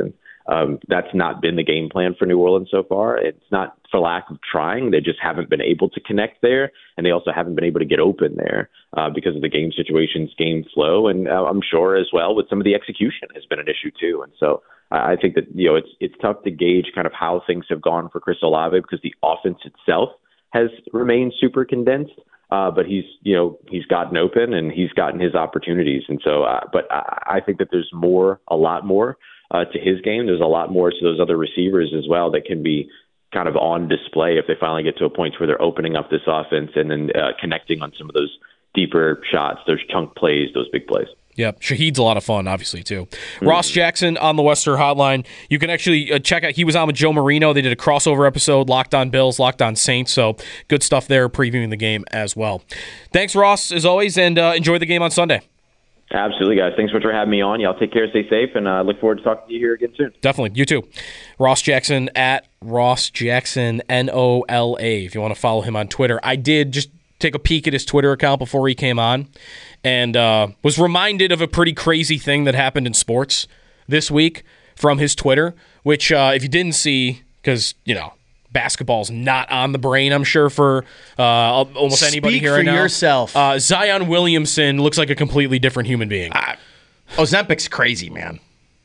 Um, that's not been the game plan for New Orleans so far. It's not for lack of trying. They just haven't been able to connect there, and they also haven't been able to get open there uh, because of the game situations, game flow, and uh, I'm sure as well with some of the execution has been an issue too. And so I think that, you know, it's it's tough to gauge kind of how things have gone for Chris Olave because the offense itself has remained super condensed. Uh, but he's, you know, he's gotten open and he's gotten his opportunities. And so, uh, but I, I think that there's more, a lot more uh, to his game. There's a lot more to those other receivers as well that can be kind of on display if they finally get to a point where they're opening up this offense and then uh, connecting on some of those deeper shots, those chunk plays, those big plays. Yep, Shaheed's a lot of fun, obviously, too. Mm-hmm. Ross Jackson on the Western Hotline. You can actually uh, check out, he was on with Joe Marino. They did a crossover episode, Locked on Bills, Locked on Saints, so good stuff there, previewing the game as well. Thanks, Ross, as always, and uh, enjoy the game on Sunday. Absolutely, guys. Thanks so much for having me on. Y'all take care, stay safe, and I uh, look forward to talking to you here again soon. Definitely. You too. Ross Jackson at Ross Jackson, N O L A, if you want to follow him on Twitter. I did just take a peek at his Twitter account before he came on and uh, was reminded of a pretty crazy thing that happened in sports this week from his Twitter, which uh, if you didn't see, because, you know, basketball's not on the brain, I'm sure, for uh, almost Speak anybody here for right now. yourself. Uh, Zion Williamson looks like a completely different human being. Uh, Ozempic's crazy, man.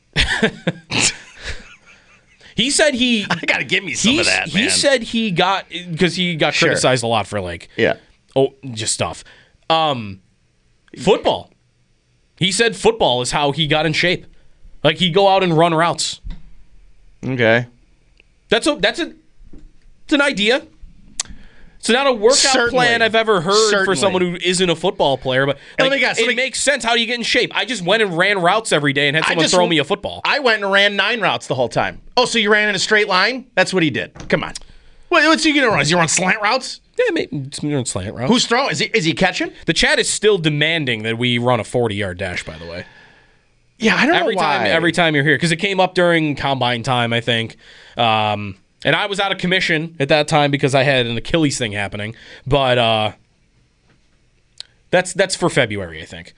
He said he... I got to give me some of that, man. He said he got... Because he got Sure. criticized a lot for, like... Yeah. Oh, just stuff. Um, football. He said football is how he got in shape. Like, he'd go out and run routes. Okay. That's a that's a it's an idea. It's not a workout Certainly. plan I've ever heard Certainly. for someone who isn't a football player. But Let like, me guess, it let me- makes sense. How do you get in shape? I just went and ran routes every day and had I someone just- throw me a football. I went and ran nine routes the whole time. Oh, so you ran in a straight line? That's what he did. Come on. What, what's he going to run? Is he run slant routes? Yeah, maybe it's slant routes. Who's throwing? Is he, is he catching? The chat is still demanding that we run a forty-yard dash, by the way. Yeah, I don't every know why. time every time you're here, because it came up during combine time, I think. Um, and I was out of commission at that time because I had an Achilles thing happening. But uh, that's that's for February, I think.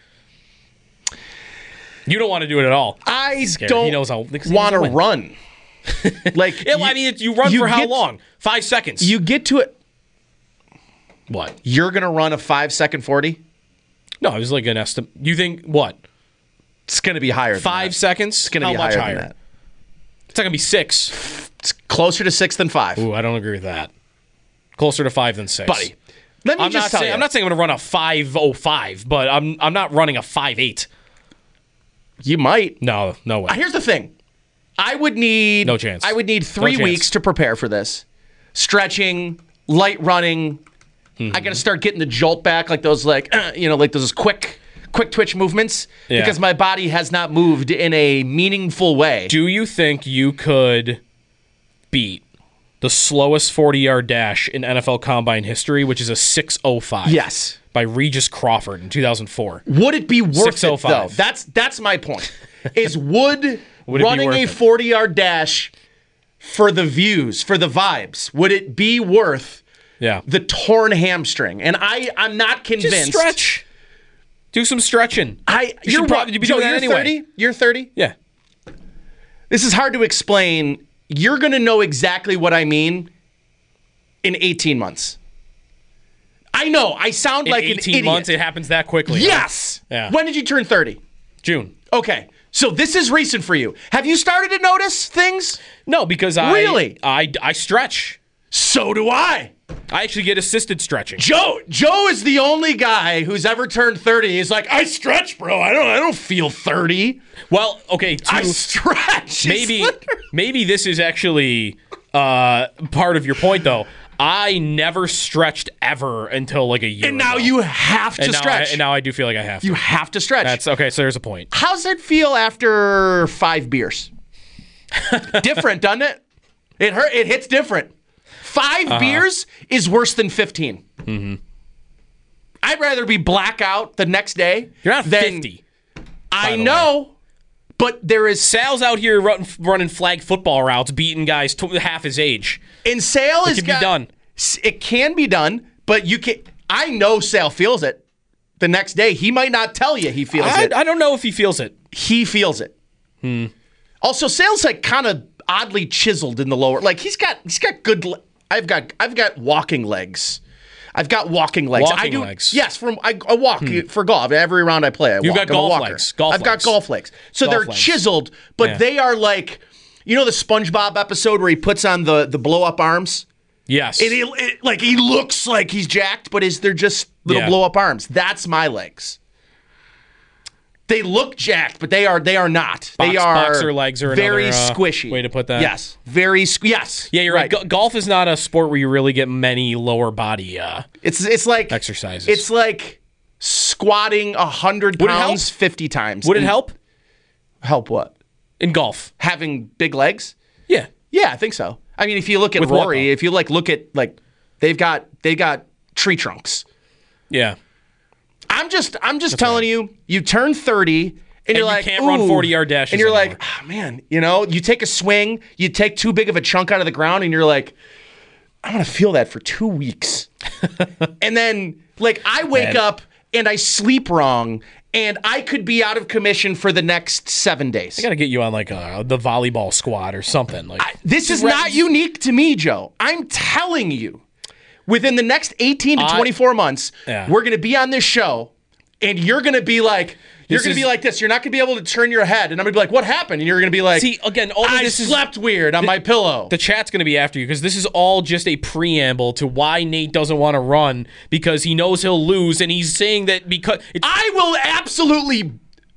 You don't want to do it at all. I Scared. don't He knows how want to run. Like, yeah, well, I mean, you run you for how get- long? Five seconds. You get to it. What? You're going to run a five second forty? No, it was like an estimate. You think what? It's going to be higher. Five than that. seconds? It's going to How be much higher, higher? than that. It's not going to be six. It's closer to six than five. Ooh, I don't agree with that. Closer to five than six. Buddy, let me I'm just not tell saying, you. I'm not saying I'm going to run a five oh five, but I'm I'm not running a five eight. You might. No, no way. Uh, Here's the thing. I would need No chance. I would need three chance. weeks to prepare for this. Stretching, light running. Mm-hmm. I got to start getting the jolt back, like those, like uh, you know, like those quick, quick twitch movements, Yeah. because my body has not moved in a meaningful way. Do you think you could beat the slowest forty-yard dash in N F L Combine history, which is a six oh five? Yes. By Regis Crawford in two thousand four. Would it be worth six oh it though? five. That's that's my point. Is would, Would it be running worth a it? forty-yard dash for the views, for the vibes, would it be worth Yeah. the torn hamstring? And I, I'm not convinced. Just stretch. Do some stretching. I, You you're should probably be Joe, doing that you're anyway. thirty? You're thirty? Yeah. This is hard to explain. You're going to know exactly what I mean in eighteen months. I know. I sound In like an eighteen idiot. months, it happens that quickly. right? Yes. Yeah. When did you turn thirty? June. Okay. So this is recent for you. Have you started to notice things? No, because I Really? I, I stretch. So do I. I actually get assisted stretching. Joe Joe is the only guy who's ever turned thirty. He's like, I stretch, bro. I don't I don't feel thirty. Well, okay, I to- stretch. maybe It's maybe this is actually uh, part of your point, though. I never stretched ever until like a year. And now ago. you have to and now stretch. I, and now I do feel like I have to. You have to stretch. That's okay. So there's a point. How's it feel after five beers? Different, doesn't it? It hurt. It hits different. 5 Uh-huh. beers is worse than fifteen. Mm-hmm. I'd rather be blackout the next day. You're not than, fifty. I know, but there is Sal's out here run, running flag football routes, beating guys t- half his age. and Sale It is can be done. It can be done, but you can. I know Sale feels it. The next day, he might not tell you he feels I, it. I don't know if he feels it. He feels it. Hmm. Also, Sale's like kind of oddly chiseled in the lower. Like he's got he's got good. Le- I've got I've got walking legs. I've got walking legs. Walking I do, legs. Yes, from I, I walk hmm. for golf. Every round I play, I You've walk. got golf legs. Golf I've legs. got golf legs. So golf they're legs. chiseled, but yeah. they are like, you know, the SpongeBob episode where he puts on the the blow up arms. Yes. And he, it, like he looks like he's jacked, but is they're just little Yeah. blow up arms. That's my legs. They look jacked, but they are they are not. Box, they are boxer legs are very another, uh, squishy. way to put that. Yes, very squ- yes. Yeah, you're right. right. G- golf is not a sport where you really get many lower body uh, It's it's like exercises. It's like squatting a hundred pounds fifty times. Would it in, help? Help what? In golf, having big legs? Yeah, yeah, I think so. I mean, if you look at With Rory, what, if you like look at like they've got they got tree trunks. Yeah, I'm just I'm just That's telling right. you, you turn thirty. And, and you're you like, can't run forty-yard dashes And you're anymore. like, oh, man, you know, you take a swing, you take too big of a chunk out of the ground, and you're like, I'm going to feel that for two weeks. And then, like, I wake man. up and I sleep wrong, and I could be out of commission for the next seven days. I got to get you on, like, a, the volleyball squad or something. Like I, This is not unique to me, Joe. I'm telling you, within the next eighteen to twenty-four I, months, yeah. we're going to be on this show, and you're going to be like... You're going to be like this. You're not going to be able to turn your head. And I'm going to be like, what happened? And you're going to be like, see, again, all I this slept is, weird on the, my pillow. The chat's going to be after you because this is all just a preamble to why Nate doesn't want to run because he knows he'll lose. And he's saying that because... I will absolutely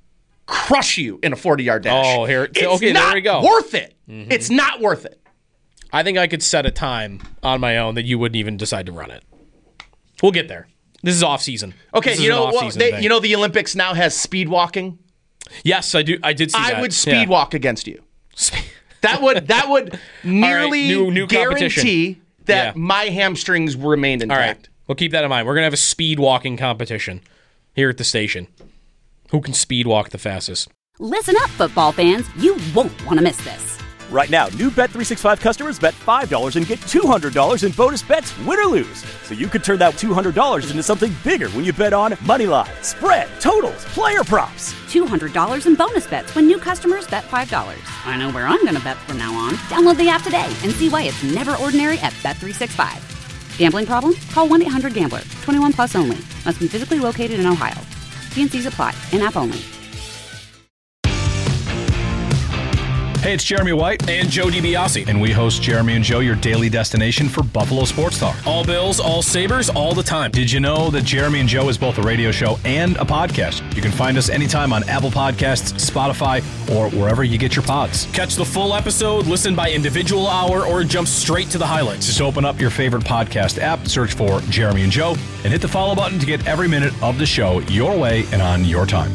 crush you in a forty-yard dash. Oh, here. It's okay, not there we go. worth it. Mm-hmm. It's not worth it. I think I could set a time on my own that you wouldn't even decide to run it. We'll get there. This is off season. Okay, you know, well, they, you know the Olympics now has speed walking. Yes, I do. I did see I that. I would speed yeah. walk against you. That would that would nearly right, new, new guarantee that yeah. my hamstrings remained intact. All right, we'll keep that in mind. We're gonna have a speed walking competition here at the station. Who can speed walk the fastest? Listen up, football fans. You won't want to miss this. Right now, new Bet three sixty-five customers bet five dollars and get two hundred dollars in bonus bets, win or lose. So you could turn that two hundred dollars into something bigger when you bet on money line, spread, totals, player props. two hundred dollars in bonus bets when new customers bet five dollars. I know where I'm going to bet from now on. Download the app today and see why it's never ordinary at Bet three sixty-five. Gambling problem? Call one eight hundred gambler. twenty-one plus only. Must be physically located in Ohio. T and C's apply. In-app only. Hey, it's Jeremy White and Joe DiBiase. And we host Jeremy and Joe, your daily destination for Buffalo sports talk. All Bills, all Sabres, all the time. Did you know that Jeremy and Joe is both a radio show and a podcast? You can find us anytime on Apple Podcasts, Spotify, or wherever you get your pods. Catch the full episode, listen by individual hour, or jump straight to the highlights. Just open up your favorite podcast app, search for Jeremy and Joe, and hit the follow button to get every minute of the show your way and on your time.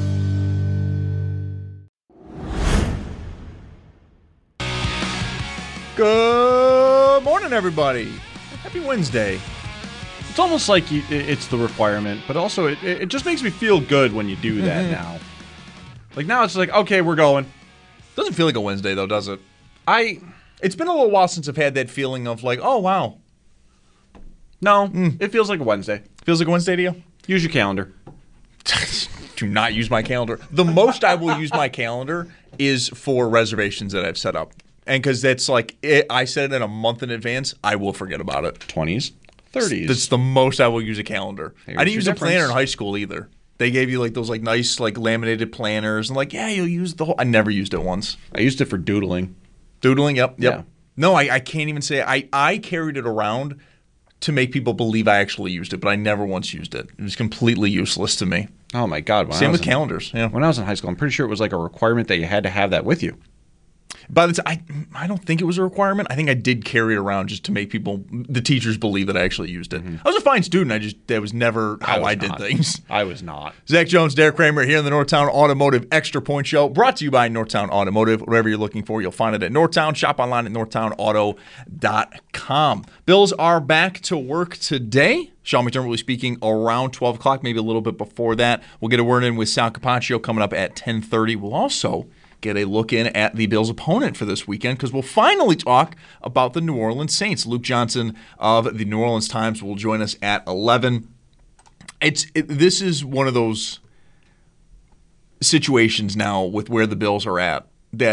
Good morning, everybody. Happy Wednesday. It's almost like you, it's the requirement, but also it, it just makes me feel good when you do that mm-hmm. now. Like now it's like, okay, we're going. Doesn't feel like a Wednesday though, does it? I. It's been a little while since I've had that feeling of like, oh wow. No, mm. it feels like a Wednesday. Feels like a Wednesday to you? Use your calendar. Do not use my calendar. The most I will use my calendar is for reservations that I've set up. And because that's like, it, I set it in a month in advance, I will forget about it. twenties, thirties. That's the most I will use a calendar. Here's I didn't use a difference. planner in high school either. They gave you like those like nice like laminated planners and like, yeah, you'll use the whole. I never used it once. I used it for doodling. Doodling, yep, yep. Yeah. No, I, I can't even say I, I carried it around to make people believe I actually used it, but I never once used it. It was completely useless to me. Oh my God. When Same I was with in, calendars. Yeah. When I was in high school, I'm pretty sure it was like a requirement that you had to have that with you. By the time, I, I don't think it was a requirement. I think I did carry it around just to make people, the teachers, believe that I actually used it. Mm-hmm. I was a fine student. I just, that was never how I, I did not. things. I was not. Zach Jones, Derek Kramer here in the Northtown Automotive Extra Point Show, brought to you by Northtown Automotive. Whatever you're looking for, you'll find it at Northtown. Shop online at northtown auto dot com. Bills are back to work today. Sean McDermott will be speaking around twelve o'clock, maybe a little bit before that. We'll get a word in with Sal Capaccio coming up at ten thirty. We'll also get a look in at the Bills' opponent for this weekend because we'll finally talk about the New Orleans Saints. Luke Johnson of the New Orleans Times will join us at eleven. It's it, this is one of those situations now with where the Bills are at that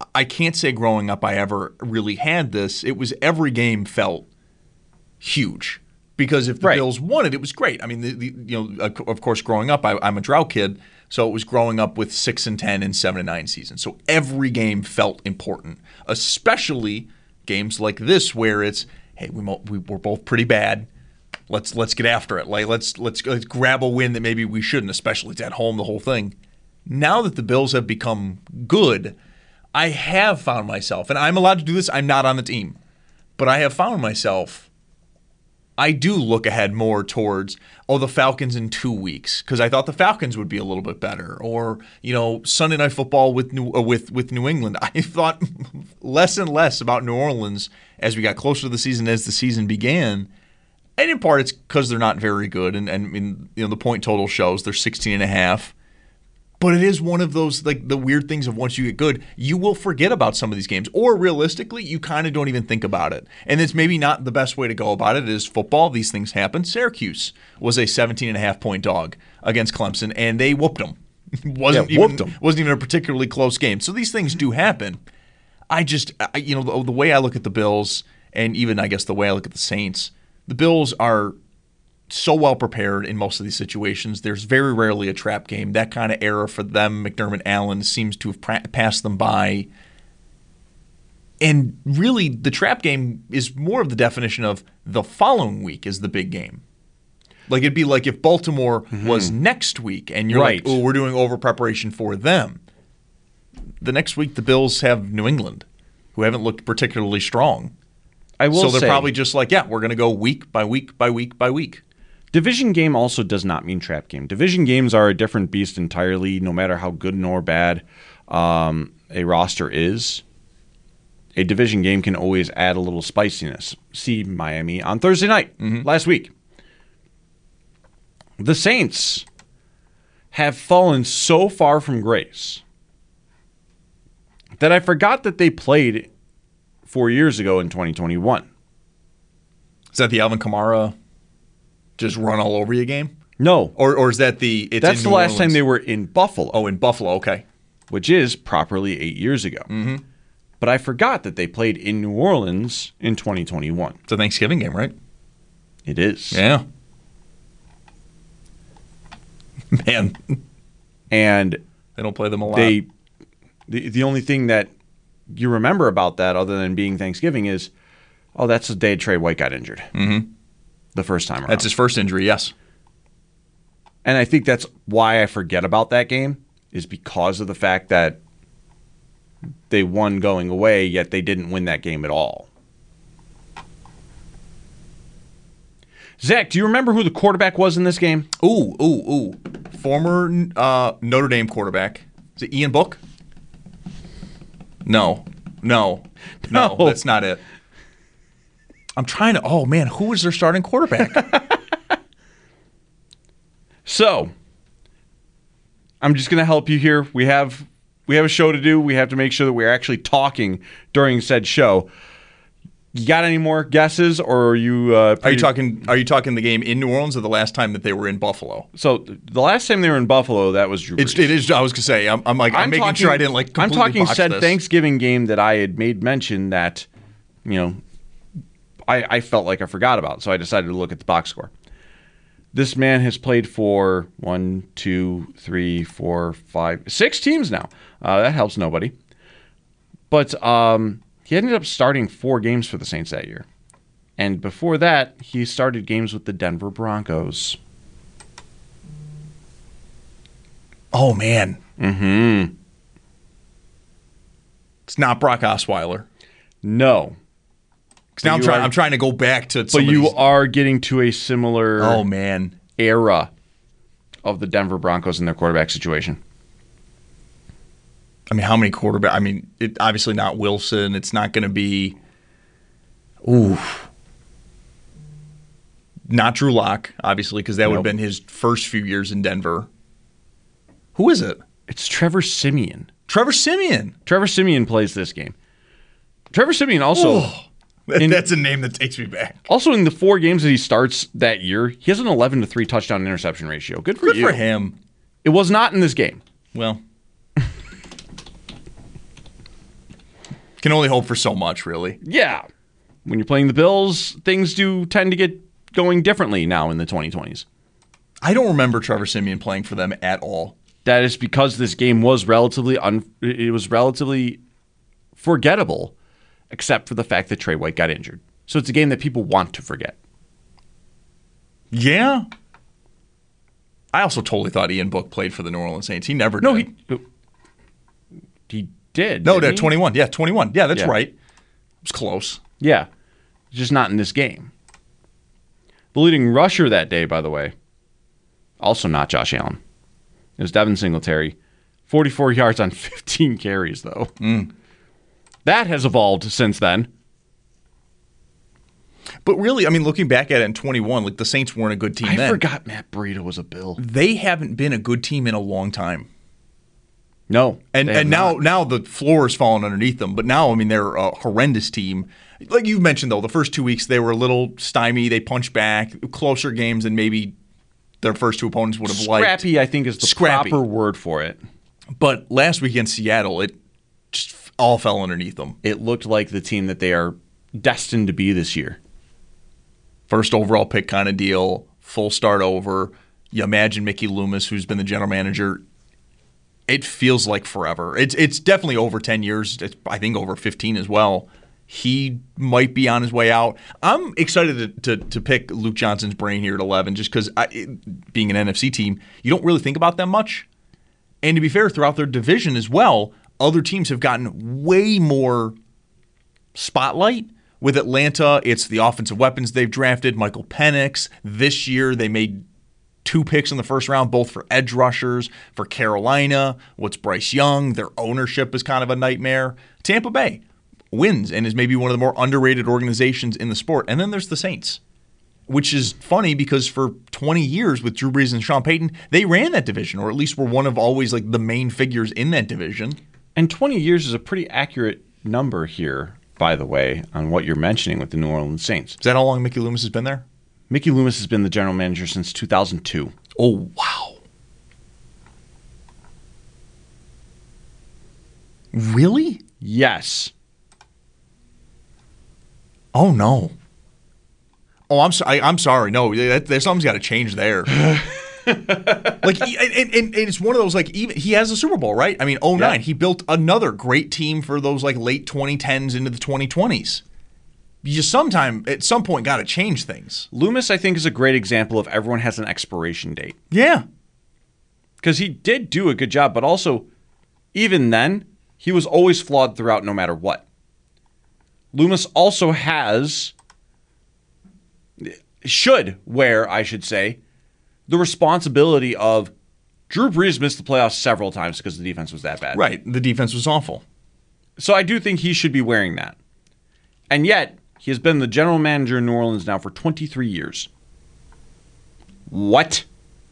I can't say growing up I ever really had this. It was every game felt huge because if the Right. Bills won it, it was great. I mean, the, the, you know, of course, growing up, I, I'm a drought kid, so it was growing up with six and ten and seven and nine seasons. So every game felt important, especially games like this where it's, hey, we, mo- we we're both pretty bad. Let's let's get after it. Like let's let's let's grab a win that maybe we shouldn't, especially it's at home. The whole thing. Now that the Bills have become good, I have found myself, and I'm allowed to do this. I'm not on the team, but I have found myself. I do look ahead more towards oh the Falcons in two weeks because I thought the Falcons would be a little bit better, or you know Sunday Night Football with New uh, with with New England. I thought less and less about New Orleans as we got closer to the season, as the season began. And in part, it's because they're not very good, and and, and you know the point total shows they're sixteen and a half. But it is one of those, like, the weird things of once you get good, you will forget about some of these games. Or realistically, you kind of don't even think about it. And it's maybe not the best way to go about it. It is football. These things happen. Syracuse was a seventeen and a half point dog against Clemson, and they whooped them. wasn't, Yeah, whooped even, 'em. wasn't even a particularly close game. So these things do happen. I just, I, you know, the, the way I look at the Bills, and even, I guess, the way I look at the Saints, the Bills are so well prepared in most of these situations. There's very rarely a trap game. That kind of error for them, McDermott, Allen, seems to have pra- passed them by. And really, the trap game is more of the definition of the following week is the big game. Like, it'd be like if Baltimore mm-hmm. was next week, and you're right. like, oh, we're doing over preparation for them. The next week, the Bills have New England, who haven't looked particularly strong. I will so they're say, probably just like, yeah, we're going to go week by week by week by week. Division game also does not mean trap game. Division games are a different beast entirely, no matter how good nor bad um, a roster is. A division game can always add a little spiciness. See Miami on Thursday night mm-hmm. last week. The Saints have fallen so far from grace that I forgot that they played four years ago in twenty twenty-one. Is that the Alvin Kamara just run all over you game? No. Or or is that the it's That's in the New last Orleans? time they were in Buffalo. Oh, in Buffalo, okay. Which is properly eight years ago. Mm-hmm. But I forgot that they played in New Orleans in twenty twenty-one. It's a Thanksgiving game, right? It is. Yeah. Man. And they don't play them a lot. They the the only thing that you remember about that other than being Thanksgiving is, oh, that's the day Trey White got injured. Mm-hmm. The first time around. That's his first injury, yes. And I think that's why I forget about that game, is because of the fact that they won going away, yet they didn't win that game at all. Zach, do you remember who the quarterback was in this game? Ooh, ooh, ooh. Former uh, Notre Dame quarterback. Is it Ian Book? No. No. No, No. that's not it. I'm trying to, oh man, who was their starting quarterback? So, I'm just going to help you here. We have we have a show to do. We have to make sure that we're actually talking during said show. You got any more guesses, or are you? Uh, are you talking? Are you talking the game in New Orleans, or the last time that they were in Buffalo? So the last time they were in Buffalo, that was Drew Brees. It's, it is. I was gonna say. I'm, I'm like. I'm, I'm making talking, sure I didn't like. I'm completely talking botch said this. Thanksgiving game that I had made mention that, you know, I, I felt like I forgot about, so I decided to look at the box score. This man has played for one, two, three, four, five, six teams now. Uh, that helps nobody. But um, he ended up starting four games for the Saints that year. And before that, he started games with the Denver Broncos. Oh, man. Mm-hmm. It's not Brock Osweiler. No. Because now I'm trying, I'm trying to go back to But some of you these- are getting to a similar Oh, man. era of the Denver Broncos in their quarterback situation. I mean, how many quarterback? I mean, it, obviously not Wilson. It's not going to be. Ooh. Not Drew Lock, obviously, because that would have Nope. been his first few years in Denver. Who is it? It's Trevor Siemian. Trevor Siemian. Trevor Siemian plays this game. Trevor Siemian also. Oh, that- in- that's a name that takes me back. Also, in the four games that he starts that year, he has an eleven to three touchdown interception ratio. Good for Good you. for him. It was not in this game. Well, Can only hope for so much, really. Yeah. When you're playing the Bills, things do tend to get going differently now in the twenty twenties. I don't remember Trevor Siemian playing for them at all. That is because this game was relatively un- it was relatively forgettable, except for the fact that Trey White got injured. So it's a game that people want to forget. Yeah. I also totally thought Ian Book played for the New Orleans Saints. He never no, did. He, he did. No, no, twenty-one. Yeah, twenty-one. Yeah, that's yeah. right. It was close. Yeah. Just not in this game. The leading rusher that day, by the way, also not Josh Allen. It was Devin Singletary. forty-four yards on fifteen carries, though. Mm. That has evolved since then. But really, I mean, looking back at it in twenty-one, like the Saints weren't a good team I then. forgot Matt Breida was a Bill. They haven't been a good team in a long time. No. And and now not. now the floor is falling underneath them. But now, I mean, they're a horrendous team. Like you mentioned, though, the first two weeks they were a little stymied. They punched back, closer games than maybe their first two opponents would have liked. Scrappy, I think, is the Scrappy. proper word for it. But last week against Seattle, it just all fell underneath them. It looked like the team that they are destined to be this year. First overall pick kind of deal, full start over. You imagine Mickey Loomis, who's been the general manager. It feels like forever. It's it's definitely over ten years. It's, I think over fifteen as well. He might be on his way out. I'm excited to to, to pick Luke Johnson's brain here at eleven just because being an N F C team, you don't really think about them much. And to be fair, throughout their division as well, other teams have gotten way more spotlight. With Atlanta, it's the offensive weapons they've drafted. Michael Penix. This year, they made two picks in the first round, both for edge rushers. For Carolina, what's Bryce Young? Their ownership is kind of a nightmare. Tampa Bay wins and is maybe one of the more underrated organizations in the sport. And then there's the Saints, which is funny because for twenty years with Drew Brees and Sean Payton, they ran that division, or at least were one of always like the main figures in that division. And twenty years is a pretty accurate number here, by the way, on what you're mentioning with the New Orleans Saints. Is that how long Mickey Loomis has been there? Mickey Loomis has been the general manager since two thousand two. Oh, wow. Really? Yes. Oh, no. Oh, I'm sorry. I'm sorry. No, that, there's something's got to change there. like, and, and, and it's one of those, like, even he has a Super Bowl, right? I mean, oh nine, yeah. He built another great team for those, like, late twenty tens into the twenty twenties. You sometime, at some point, got to change things. Loomis, I think, is a great example of everyone has an expiration date. Yeah. Because he did do a good job, but also, even then, he was always flawed throughout no matter what. Loomis also has, should wear, I should say, the responsibility of Drew Brees missed the playoffs several times because the defense was that bad. Right. The defense was awful. So I do think he should be wearing that. And yet, he has been the general manager in New Orleans now for twenty-three years. What?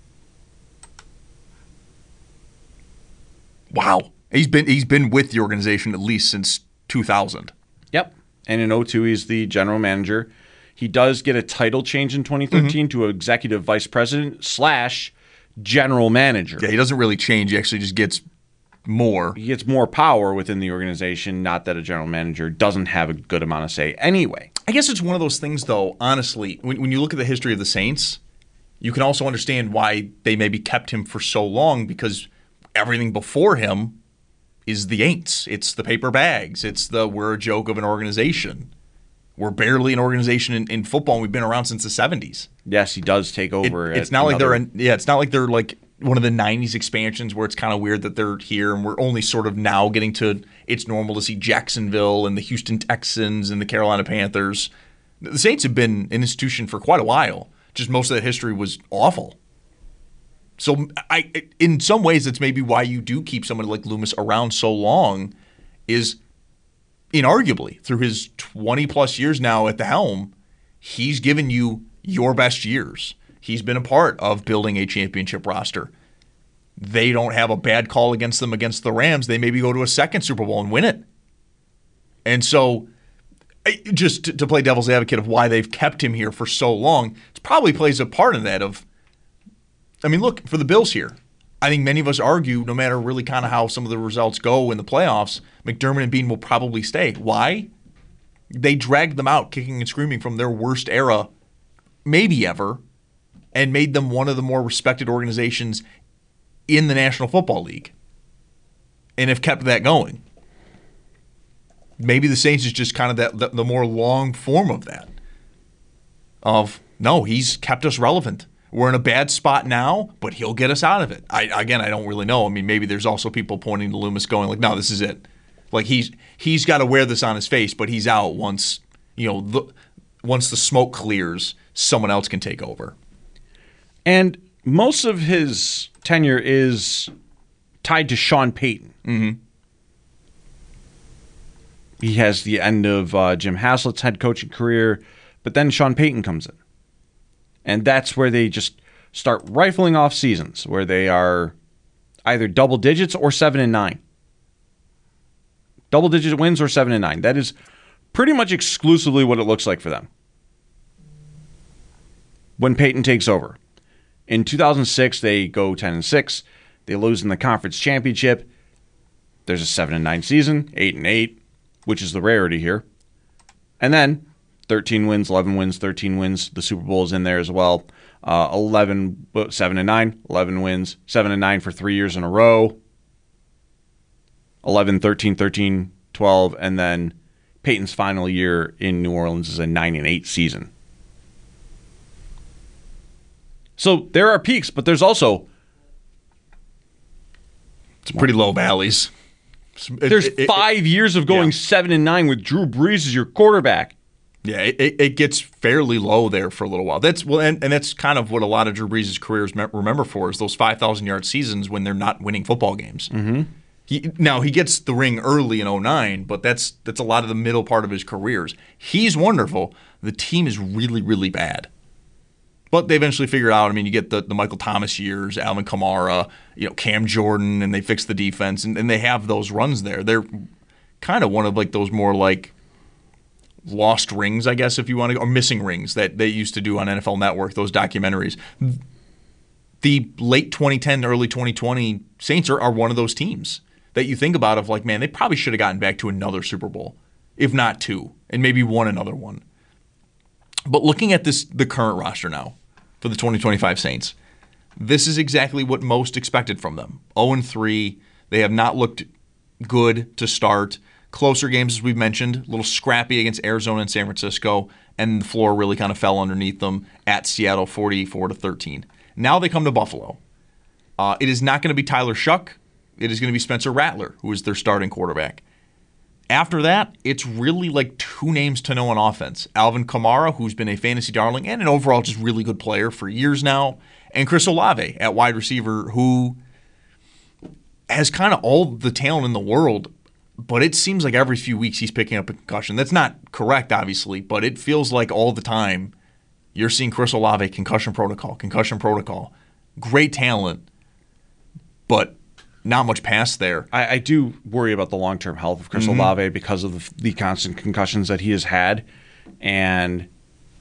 Wow. He's been he's been with the organization at least since two thousand. Yep. And in oh two, he's the general manager. He does get a title change in twenty thirteen mm-hmm. to executive vice president slash general manager. Yeah, he doesn't really change. He actually just gets more. He gets more power within the organization, not that a general manager doesn't have a good amount of say anyway. I guess it's one of those things, though, honestly, when, when you look at the history of the Saints, you can also understand why they maybe kept him for so long, because everything before him is the Aints. It's the paper bags. It's the we're a joke of an organization. We're barely an organization in, in football, and we've been around since the seventies. Yes, he does take over. It, it's not like they're in, yeah. It's not like they're like one of the nineties expansions where it's kind of weird that they're here, and we're only sort of now getting to. It's normal to see Jacksonville and the Houston Texans and the Carolina Panthers. The Saints have been an institution for quite a while. Just most of that history was awful. So, I, in some ways, it's maybe why you do keep somebody like Loomis around so long, is inarguably through his twenty plus years now at the helm, he's given you your best years. He's been a part of building a championship roster. They don't have a bad call against them against the Rams. They maybe go to a second Super Bowl and win it. And so, just to play devil's advocate of why they've kept him here for so long, it probably plays a part in that of, I mean, look, for the Bills here, I think many of us argue, no matter really kind of how some of the results go in the playoffs, McDermott and Bean will probably stay. Why? They dragged them out kicking and screaming from their worst era, maybe ever, and made them one of the more respected organizations in the National Football League and have kept that going. Maybe the Saints is just kind of that the, the more long form of that. Of, no, he's kept us relevant. We're in a bad spot now, but he'll get us out of it. I, again, I don't really know. I mean, maybe there's also people pointing to Loomis going like, no, this is it. Like he's he's got to wear this on his face, but he's out once, you know, the, once the smoke clears, someone else can take over. And most of his tenure is tied to Sean Payton. Mm-hmm. He has the end of uh, Jim Haslett's head coaching career, but then Sean Payton comes in. And that's where they just start rifling off seasons, where they are either double digits or seven and nine. Double digit wins or seven and nine. That is pretty much exclusively what it looks like for them when Payton takes over. In two thousand six, they go ten and six. They lose in the conference championship. There's a seven and nine season, eight and eight, which is the rarity here. And then thirteen wins, eleven wins, thirteen wins. The Super Bowl is in there as well. Uh, eleven, seven and nine, eleven wins, seven and nine for three years in a row. eleven, thirteen, thirteen, twelve, and then Peyton's final year in New Orleans is a nine and eight season. So there are peaks, but there's also some pretty low valleys. There's it, it, five it, years of going yeah. seven and nine with Drew Brees as your quarterback. Yeah, it, it gets fairly low there for a little while. That's well, and, and that's kind of what a lot of Drew Brees' careers remember for is those five thousand yard seasons when they're not winning football games. Mm-hmm. He, now he gets the ring early in oh nine, but that's that's a lot of the middle part of his careers. He's wonderful. The team is really, really bad. But they eventually figure it out. I mean, you get the, the Michael Thomas years, Alvin Kamara, you know, Cam Jordan, and they fix the defense, and, and they have those runs there. They're kind of one of like those more like lost rings, I guess, if you want to go, or missing rings that they used to do on N F L Network, those documentaries. The late twenty ten, early twenty twenty Saints are, are one of those teams that you think about of like, man, they probably should have gotten back to another Super Bowl, if not two, and maybe won another one. But looking at this, the current roster now for the twenty twenty-five Saints, this is exactly what most expected from them. oh and three, they have not looked good to start. Closer games, as we've mentioned, a little scrappy against Arizona and San Francisco, and the floor really kind of fell underneath them at Seattle, forty-four to thirteen. Now they come to Buffalo. Uh, it is not going to be Tyler Shuck. It is going to be Spencer Rattler, who is their starting quarterback. After that, it's really like two names to know on offense. Alvin Kamara, who's been a fantasy darling and an overall just really good player for years now, and Chris Olave at wide receiver, who has kind of all the talent in the world, but it seems like every few weeks he's picking up a concussion. That's not correct, obviously, but it feels like all the time you're seeing Chris Olave, concussion protocol, concussion protocol. Great talent, but not much past there. I, I do worry about the long-term health of Chris mm-hmm. Olave because of the, the constant concussions that he has had. And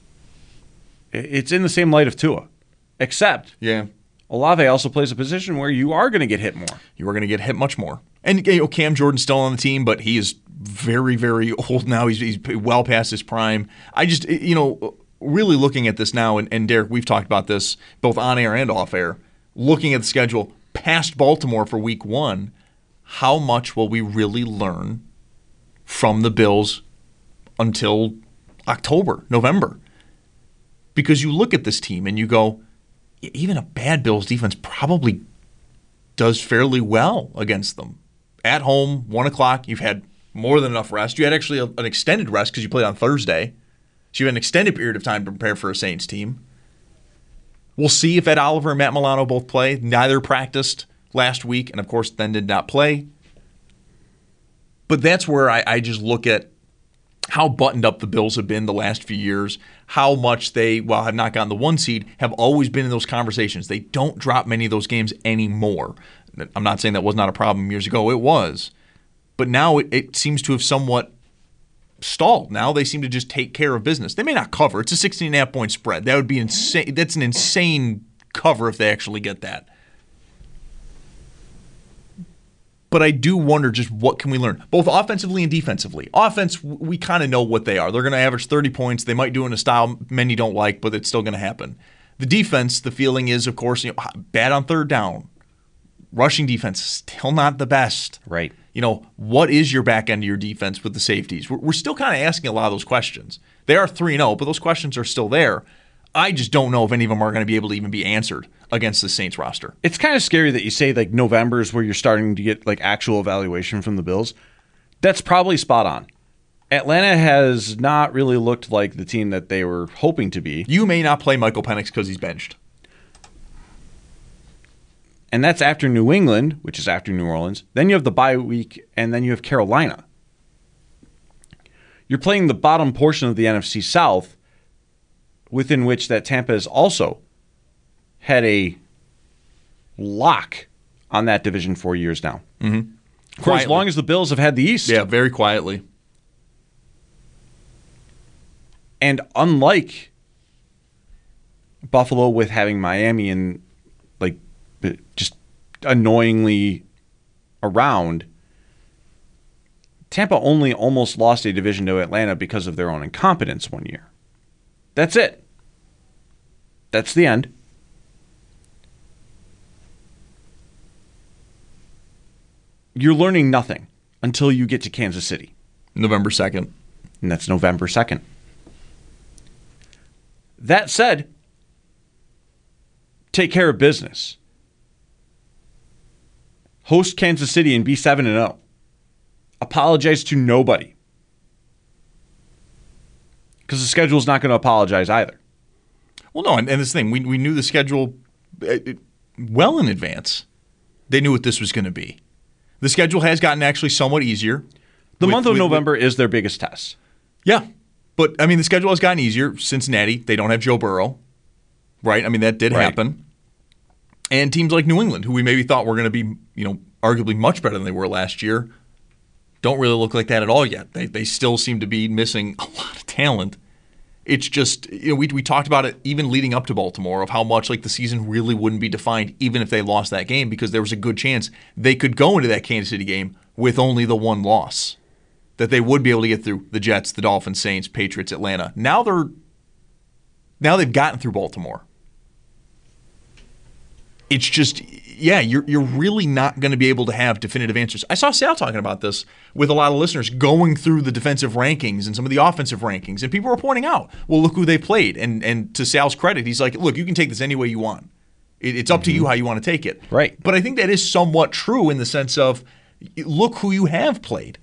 it's in the same light of Tua. Except yeah, Olave also plays a position where you are going to get hit more. You are going to get hit much more. And you know, Cam Jordan's still on the team, but he is very, very old now. He's, he's well past his prime. I just, you know, really looking at this now, and, and Derek, we've talked about this both on air and off air, looking at the schedule past Baltimore for week one, how much will we really learn from the Bills until October, November? Because you look at this team and you go, even a bad Bills defense probably does fairly well against them. At home, one o'clock, you've had more than enough rest. You had actually a, an extended rest because you played on Thursday. So you had an extended period of time to prepare for a Saints team. We'll see if Ed Oliver and Matt Milano both play. Neither practiced last week, and of course then did not play. But that's where I, I just look at how buttoned up the Bills have been the last few years, how much they, while have not gotten the one seed, have always been in those conversations. They don't drop many of those games anymore. I'm not saying that was not a problem years ago. It was. But now it, it seems to have somewhat stalled. Now they seem to just take care of business. They may not cover. It's a sixteen and a half point spread. That would be insane. That's an insane cover if they actually get that. But I do wonder just what can we learn, both offensively and defensively. Offense, we kind of know what they are. They're going to average thirty points. They might do it in a style many don't like, but it's still going to happen. The defense, the feeling is, of course, you know, bad on third down. Rushing defense, still not the best. Right. You know, what is your back end of your defense with the safeties? We're, we're still kind of asking a lot of those questions. They are three and oh, but those questions are still there. I just don't know if any of them are going to be able to even be answered against the Saints roster. It's kind of scary that you say like November is where you're starting to get like actual evaluation from the Bills. That's probably spot on. Atlanta has not really looked like the team that they were hoping to be. You may not play Michael Penix because he's benched. And that's after New England, which is after New Orleans. Then you have the bye week, and then you have Carolina. You're playing the bottom portion of the N F C South, within which that Tampa has also had a lock on that division for years now. Mm-hmm. For as long as the Bills have had the East. Yeah, very quietly. And unlike Buffalo with having Miami and like just annoyingly around, Tampa only almost lost a division to Atlanta because of their own incompetence one year. That's it. That's the end. You're learning nothing until you get to Kansas City. November second. And that's November second. That said, take care of business. Host Kansas City and be seven and oh. Apologize to nobody. Because the schedule is not going to apologize either. Well, no, and, and this thing, we, we knew the schedule well in advance. They knew what this was going to be. The schedule has gotten actually somewhat easier. The with, month of with, November with, is their biggest test. Yeah. But, I mean, the schedule has gotten easier. Cincinnati, they don't have Joe Burrow, right? I mean, that did right. happen. And teams like New England, who we maybe thought were going to be, you know, arguably much better than they were last year, don't really look like that at all yet. They they still seem to be missing a lot of talent. It's just, you know, we we talked about it even leading up to Baltimore of how much like the season really wouldn't be defined even if they lost that game, because there was a good chance they could go into that Kansas City game with only the one loss. That they would be able to get through the Jets, the Dolphins, Saints, Patriots, Atlanta. Now they're now they've gotten through Baltimore. It's just, yeah, you're you're really not going to be able to have definitive answers. I saw Sal talking about this with a lot of listeners, going through the defensive rankings and some of the offensive rankings, and people were pointing out, well, look who they played. And and to Sal's credit, he's like, look, you can take this any way you want. It, it's up mm-hmm. to you how you want to take it. Right. But I think that is somewhat true in the sense of, look who you have played.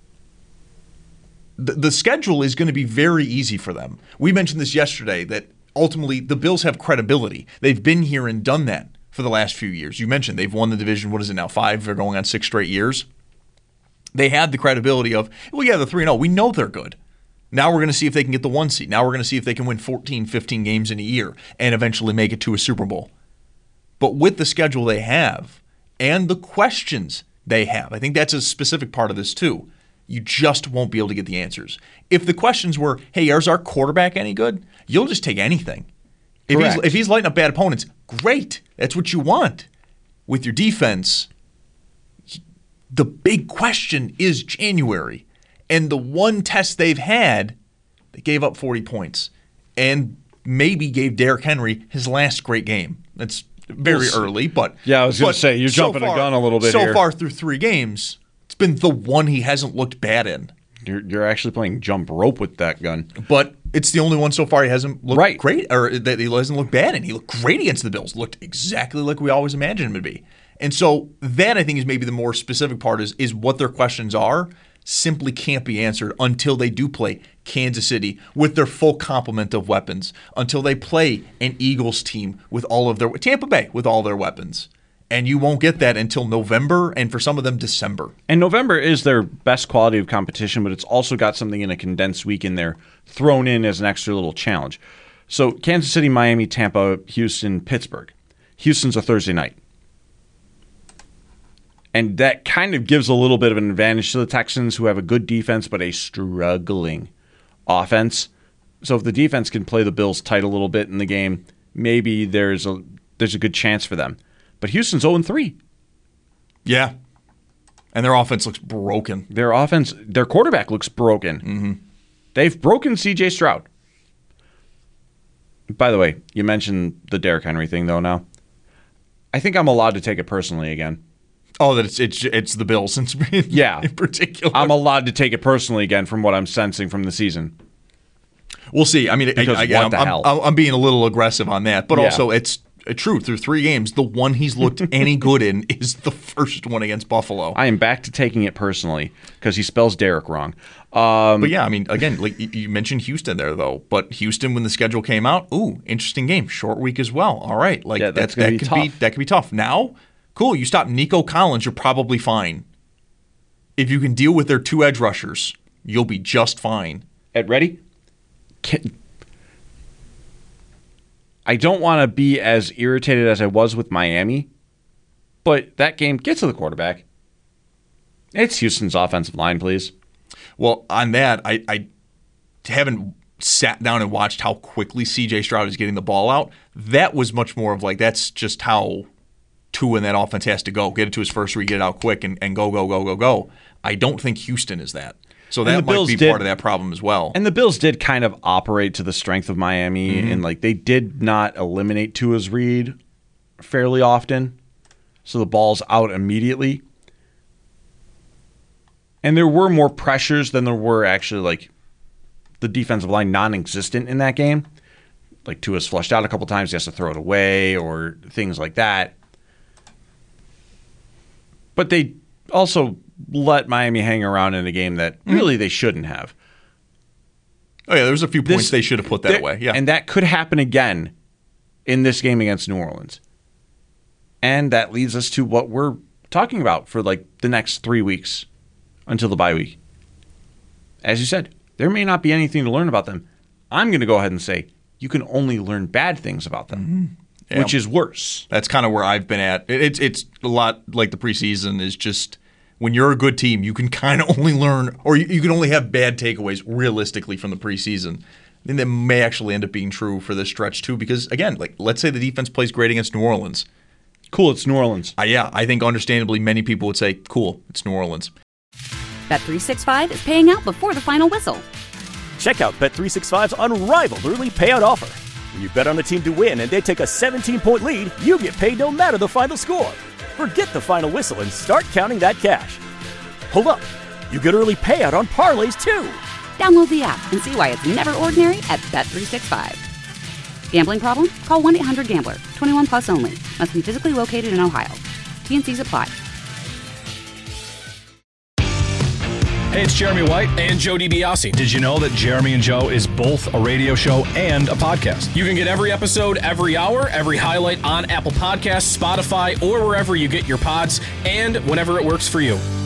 The, the schedule is going to be very easy for them. We mentioned this yesterday, that ultimately the Bills have credibility. They've been here and done that for the last few years. You mentioned they've won the division, what is it now, five? They're going on six straight years. They had the credibility of, well, yeah, the three and oh. We know they're good. Now we're going to see if they can get the one seed. Now we're going to see if they can win fourteen, fifteen games in a year and eventually make it to a Super Bowl. But with the schedule they have and the questions they have, I think that's a specific part of this too. You just won't be able to get the answers. If the questions were, hey, is our quarterback any good? You'll just take anything. If he's, if he's lighting up bad opponents, great. That's what you want. With your defense, the big question is January. And the one test they've had, they gave up forty points and maybe gave Derrick Henry his last great game. That's very we'll early, but yeah, I was going to say, you're jumping so far, the gun a little bit so here. So far through three games, it's been the one he hasn't looked bad in. You're, you're actually playing jump rope with that gun. But it's the only one so far he hasn't looked right. great, or that he hasn't looked bad in. He looked great against the Bills. Looked exactly like we always imagined him to be. And so that, I think, is maybe the more specific part is, is what their questions are simply can't be answered until they do play Kansas City with their full complement of weapons, until they play an Eagles team with all of their – Tampa Bay with all their weapons. And you won't get that until November, and for some of them, December. And November is their best quality of competition, but it's also got something in a condensed week in there thrown in as an extra little challenge. So Kansas City, Miami, Tampa, Houston, Pittsburgh. Houston's a Thursday night. And that kind of gives a little bit of an advantage to the Texans, who have a good defense but a struggling offense. So if the defense can play the Bills tight a little bit in the game, maybe there's a there's a good chance for them. But Houston's oh and three. Yeah. And their offense looks broken. Their offense, their quarterback looks broken. Mm-hmm. They've broken C J Stroud. By the way, you mentioned the Derrick Henry thing, though, now. I think I'm allowed to take it personally again. Oh, that it's it's it's the Bills in, yeah. in particular. I'm allowed to take it personally again from what I'm sensing from the season. We'll see. I mean, because I, again, what the I'm, hell? I'm, I'm being a little aggressive on that, but Yeah. also it's true. Through three games, the one he's looked any good in is the first one against Buffalo. I am back to taking it personally because he spells Derek wrong. Um, But yeah, I mean, again, like you- you mentioned Houston there, though. But Houston, when the schedule came out, ooh, interesting game, short week as well. All right, like Yeah, that, that's that gonna be could tough. be that could be tough. Now, cool, you stop Nico Collins, you're probably fine. If you can deal with their two edge rushers, you'll be just fine. Ed, ready? Can, I don't want to be as irritated as I was with Miami, but that game, get to the quarterback. It's Houston's offensive line, please. Well, on that, I, I haven't sat down and watched how quickly C J Stroud is getting the ball out. That was much more of like, that's just how Tua in that offense has to go. Get it to his first read, get it out quick, and, and go, go, go, go, go. I don't think Houston is that. So And that the might Bills be did- part of that problem as well. And the Bills did kind of operate to the strength of Miami, Mhm. and like they did not eliminate Tua's read fairly often, so the ball's out immediately. And there were more pressures than there were actually like the defensive line non-existent in that game. Like Tua's flushed out a couple times, he has to throw it away or things like that. But they also let Miami hang around in a game that really they shouldn't have. Oh, yeah, there's a few points This- they should have put that there- away. Yeah. And that could happen again in this game against New Orleans. And that leads us to what we're talking about for like the next three weeks until the bye week. As you said, there may not be anything to learn about them. I'm going to go ahead and say you can only learn bad things about them, Yeah. which is worse. That's kind of where I've been at. It- It's it's a lot like the preseason is just when you're a good team, you can kind of only learn, or you, you can only have bad takeaways realistically from the preseason. I think that may actually end up being true for this stretch too, because again, like let's say the defense plays great against New Orleans. Cool, it's New Orleans. Uh, yeah, I think understandably many people would say, cool, it's New Orleans. Bet three sixty-five is paying out before the final whistle. Check out Bet three sixty-five's unrivaled early payout offer. When you bet on a team to win and they take a seventeen-point lead, you get paid no matter the final score. Forget the final whistle and start counting that cash. Hold up. You get early payout on parlays too. Download the app and see why it's never ordinary at Bet three sixty-five. Gambling problem? Call one eight hundred gambler. twenty-one plus only. Must be physically located in Ohio. T and C's apply. Hey, it's Jeremy White and Joe DiBiase. Did you know that Jeremy and Joe is both a radio show and a podcast? You can get every episode every hour, every highlight on Apple Podcasts, Spotify, or wherever you get your pods, and whenever it works for you.